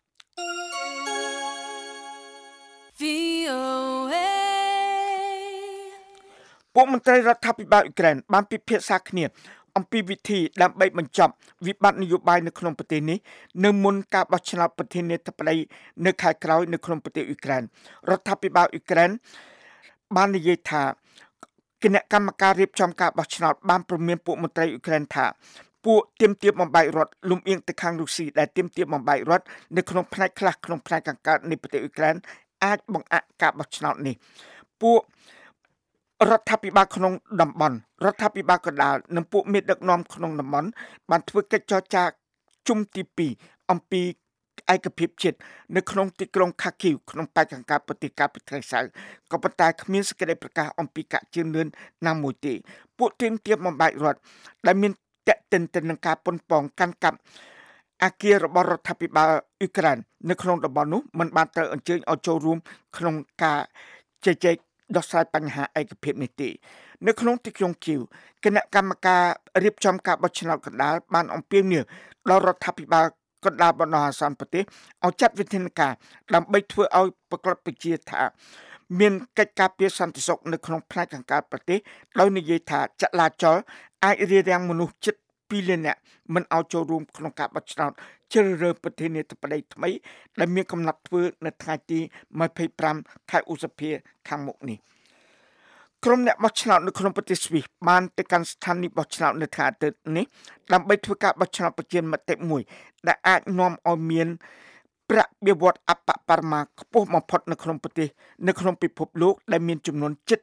ពួកមន្ត្រីរដ្ឋាភិបាលអ៊ុយក្រែនបានពិភាក្សាគ្នាអំពីវិធីដើម្បីបញ្ចប់វិបត្តិនយោបាយនៅក្នុងប្រទេសនេះនៅមុនការបោះឆ្នោតប្រធានាធិបតីនៅខែក្រោយនៅក្នុងប្រទេសអ៊ុយក្រែនរដ្ឋាភិបាលអ៊ុយក្រែនបាននិយាយថាគណៈកម្មការរៀបចំការបោះឆ្នោតបានព្រមានពួកមន្ត្រីអ៊ុយក្រែនថាពួកទាមទារបំបែករដ្ឋលំអៀងទៅខាងរុស្ស៊ីដែលទាមទារបំបែករដ្ឋនៅក្នុងផ្នែកខ្លះក្នុងផ្នែកខាងកើតនៃប្រទេសអ៊ុយក្រែនអាចបង្អាក់ការបោះឆ្នោតនេះពួករដ្ឋាភិបាលក្នុងតំបន់រដ្ឋាភិបាលកណ្ដាលនិងពួកមេដឹកនាំក្នុងតំបន់បានធ្វើកិច្ចចរចាជុំទី2អំពីឯកភាពជាតិនៅក្នុងទីក្រុងខាគីវក្នុងបេក្ខការប្រទេសកាលពីថ្ងៃសៅរ៍ក៏ប៉ុន្តែគ្មានសេចក្តីប្រកាសអំពីការជឿនលឿនណាមួយទេពួកទាមទារបំបែករដ្ឋដែលមានតេតិនទៅនឹងការប៉ុនប៉ងកាន់កាប់អាគាររបស់រដ្ឋាភិបាលអ៊ុយក្រែននៅក្នុងតំបន់នោះមិនបានត្រូវអញ្ជើញឲ្យចូលរួមក្នុងការជជែកដោះស្រាយបញ្ហាឯកភាពនេះទេនៅក្នុងទីក្រុងគីវគណៈកម្មការរៀបចំការបោះឆ្នោតកណ្ដាលបានអំពាវនាវដល់រដ្ឋាភិបាលកណ្ដាលបណ្ដោះអាសន្នប្រទេសឲ្យចាត់វិធានការដើម្បីធ្វើឲ្យប្រកបប្រជាថាមានកិច្ចការពារសន្តិសុខនៅក្នុងផ្នែកខាងកើតប្រទេសដោយនិយាយថាចលាចលអាចរារាំងមនុស្សជិត2លាននាក់មិនឲ្យចូលរួមក្នុងការបោះឆ្នោតជ្រើសរើសប្រធានាធិបតីថ្មីដែលមានកំណត់ធ្វើនៅថ្ងៃទី25ខែឧសភាខាងមុខនេះក្រុមអ្នកបោះឆ្នោតនៅក្នុងប្រទេសស្វីសបានទៅកាន់ស្ថានីយ៍បោះឆ្នោតនៅថ្ងៃអាទិត្យនេះដើម្បីធ្វើការបោះឆ្នោតប្រជាមតិមួយដែលអាចនាំឲ្យមានប្រាក់បៀវត្សអបបរមាខ្ពស់បំផុតនៅក្នុងប្រទេសនៅក្នុងពិភពលោកដែលមានចំនួនជិត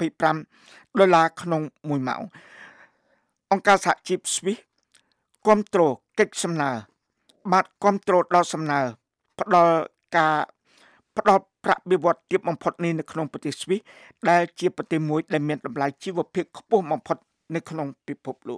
$25ក្នុង1ម៉ោងអង្គការសហជីពស្វីសគ្រប់គ្រងកិច្ចសំណើបានគ្រប់គ្រងដល់សំណើផ្ដល់ប្រាក់បៀវត្សទាបបំផុតនេះនៅក្នុងប្រទេសស្វីសដែលជាប្រទេសមួយដែលមានតម្លៃជីវភាពខ្ពស់បំផុតនៅក្នុងពិភពលោក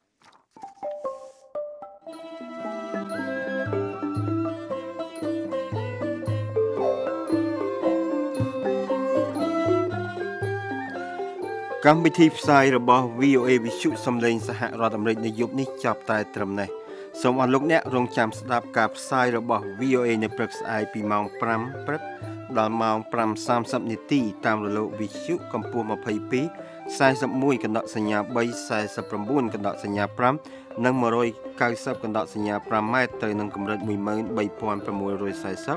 កម្មវិធីផ្សាយរបស់ VOA វិទ្យុសំឡេងសហរដ្ឋអាមេរិកនៅយប់នេះចាប់តែត្រឹមនេះសូមអរលោកអ្នករងចាំស្ដាប់ការផ្សាយរបស់ VOA នៅព្រឹកស្អែកពីម៉ោង 5 ព្រឹកដល់ម៉ោង 5:30 នាទីតាមរលកវិទ្យុកម្ពស់ 22 41 កណ្ដកសញ្ញា 3 49 កណ្ដកសញ្ញា 5 និង 190 កណ្ដកសញ្ញា 5 ម៉ែត្រទៅនឹងកម្រិត 13640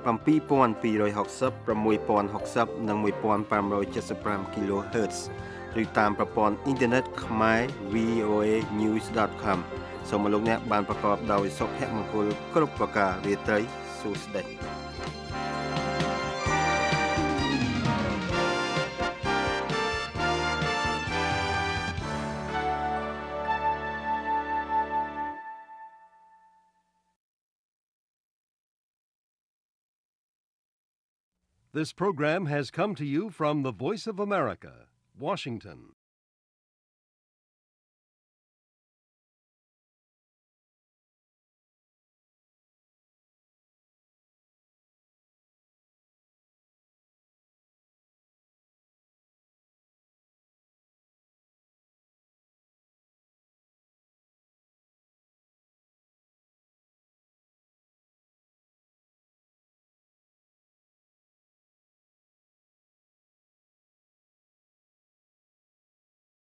7260 6060 និង 1575 kHz ឬតាមប្រព័ន្ធអ៊ីនធឺណិតខ្មែរ voanews.com សូមលោកអ្នកបានប្រកបដោយសុភមង្គលគ្រប់ប្រការរាត្រីសួស្តី This program has come to you from the Voice of America, Washington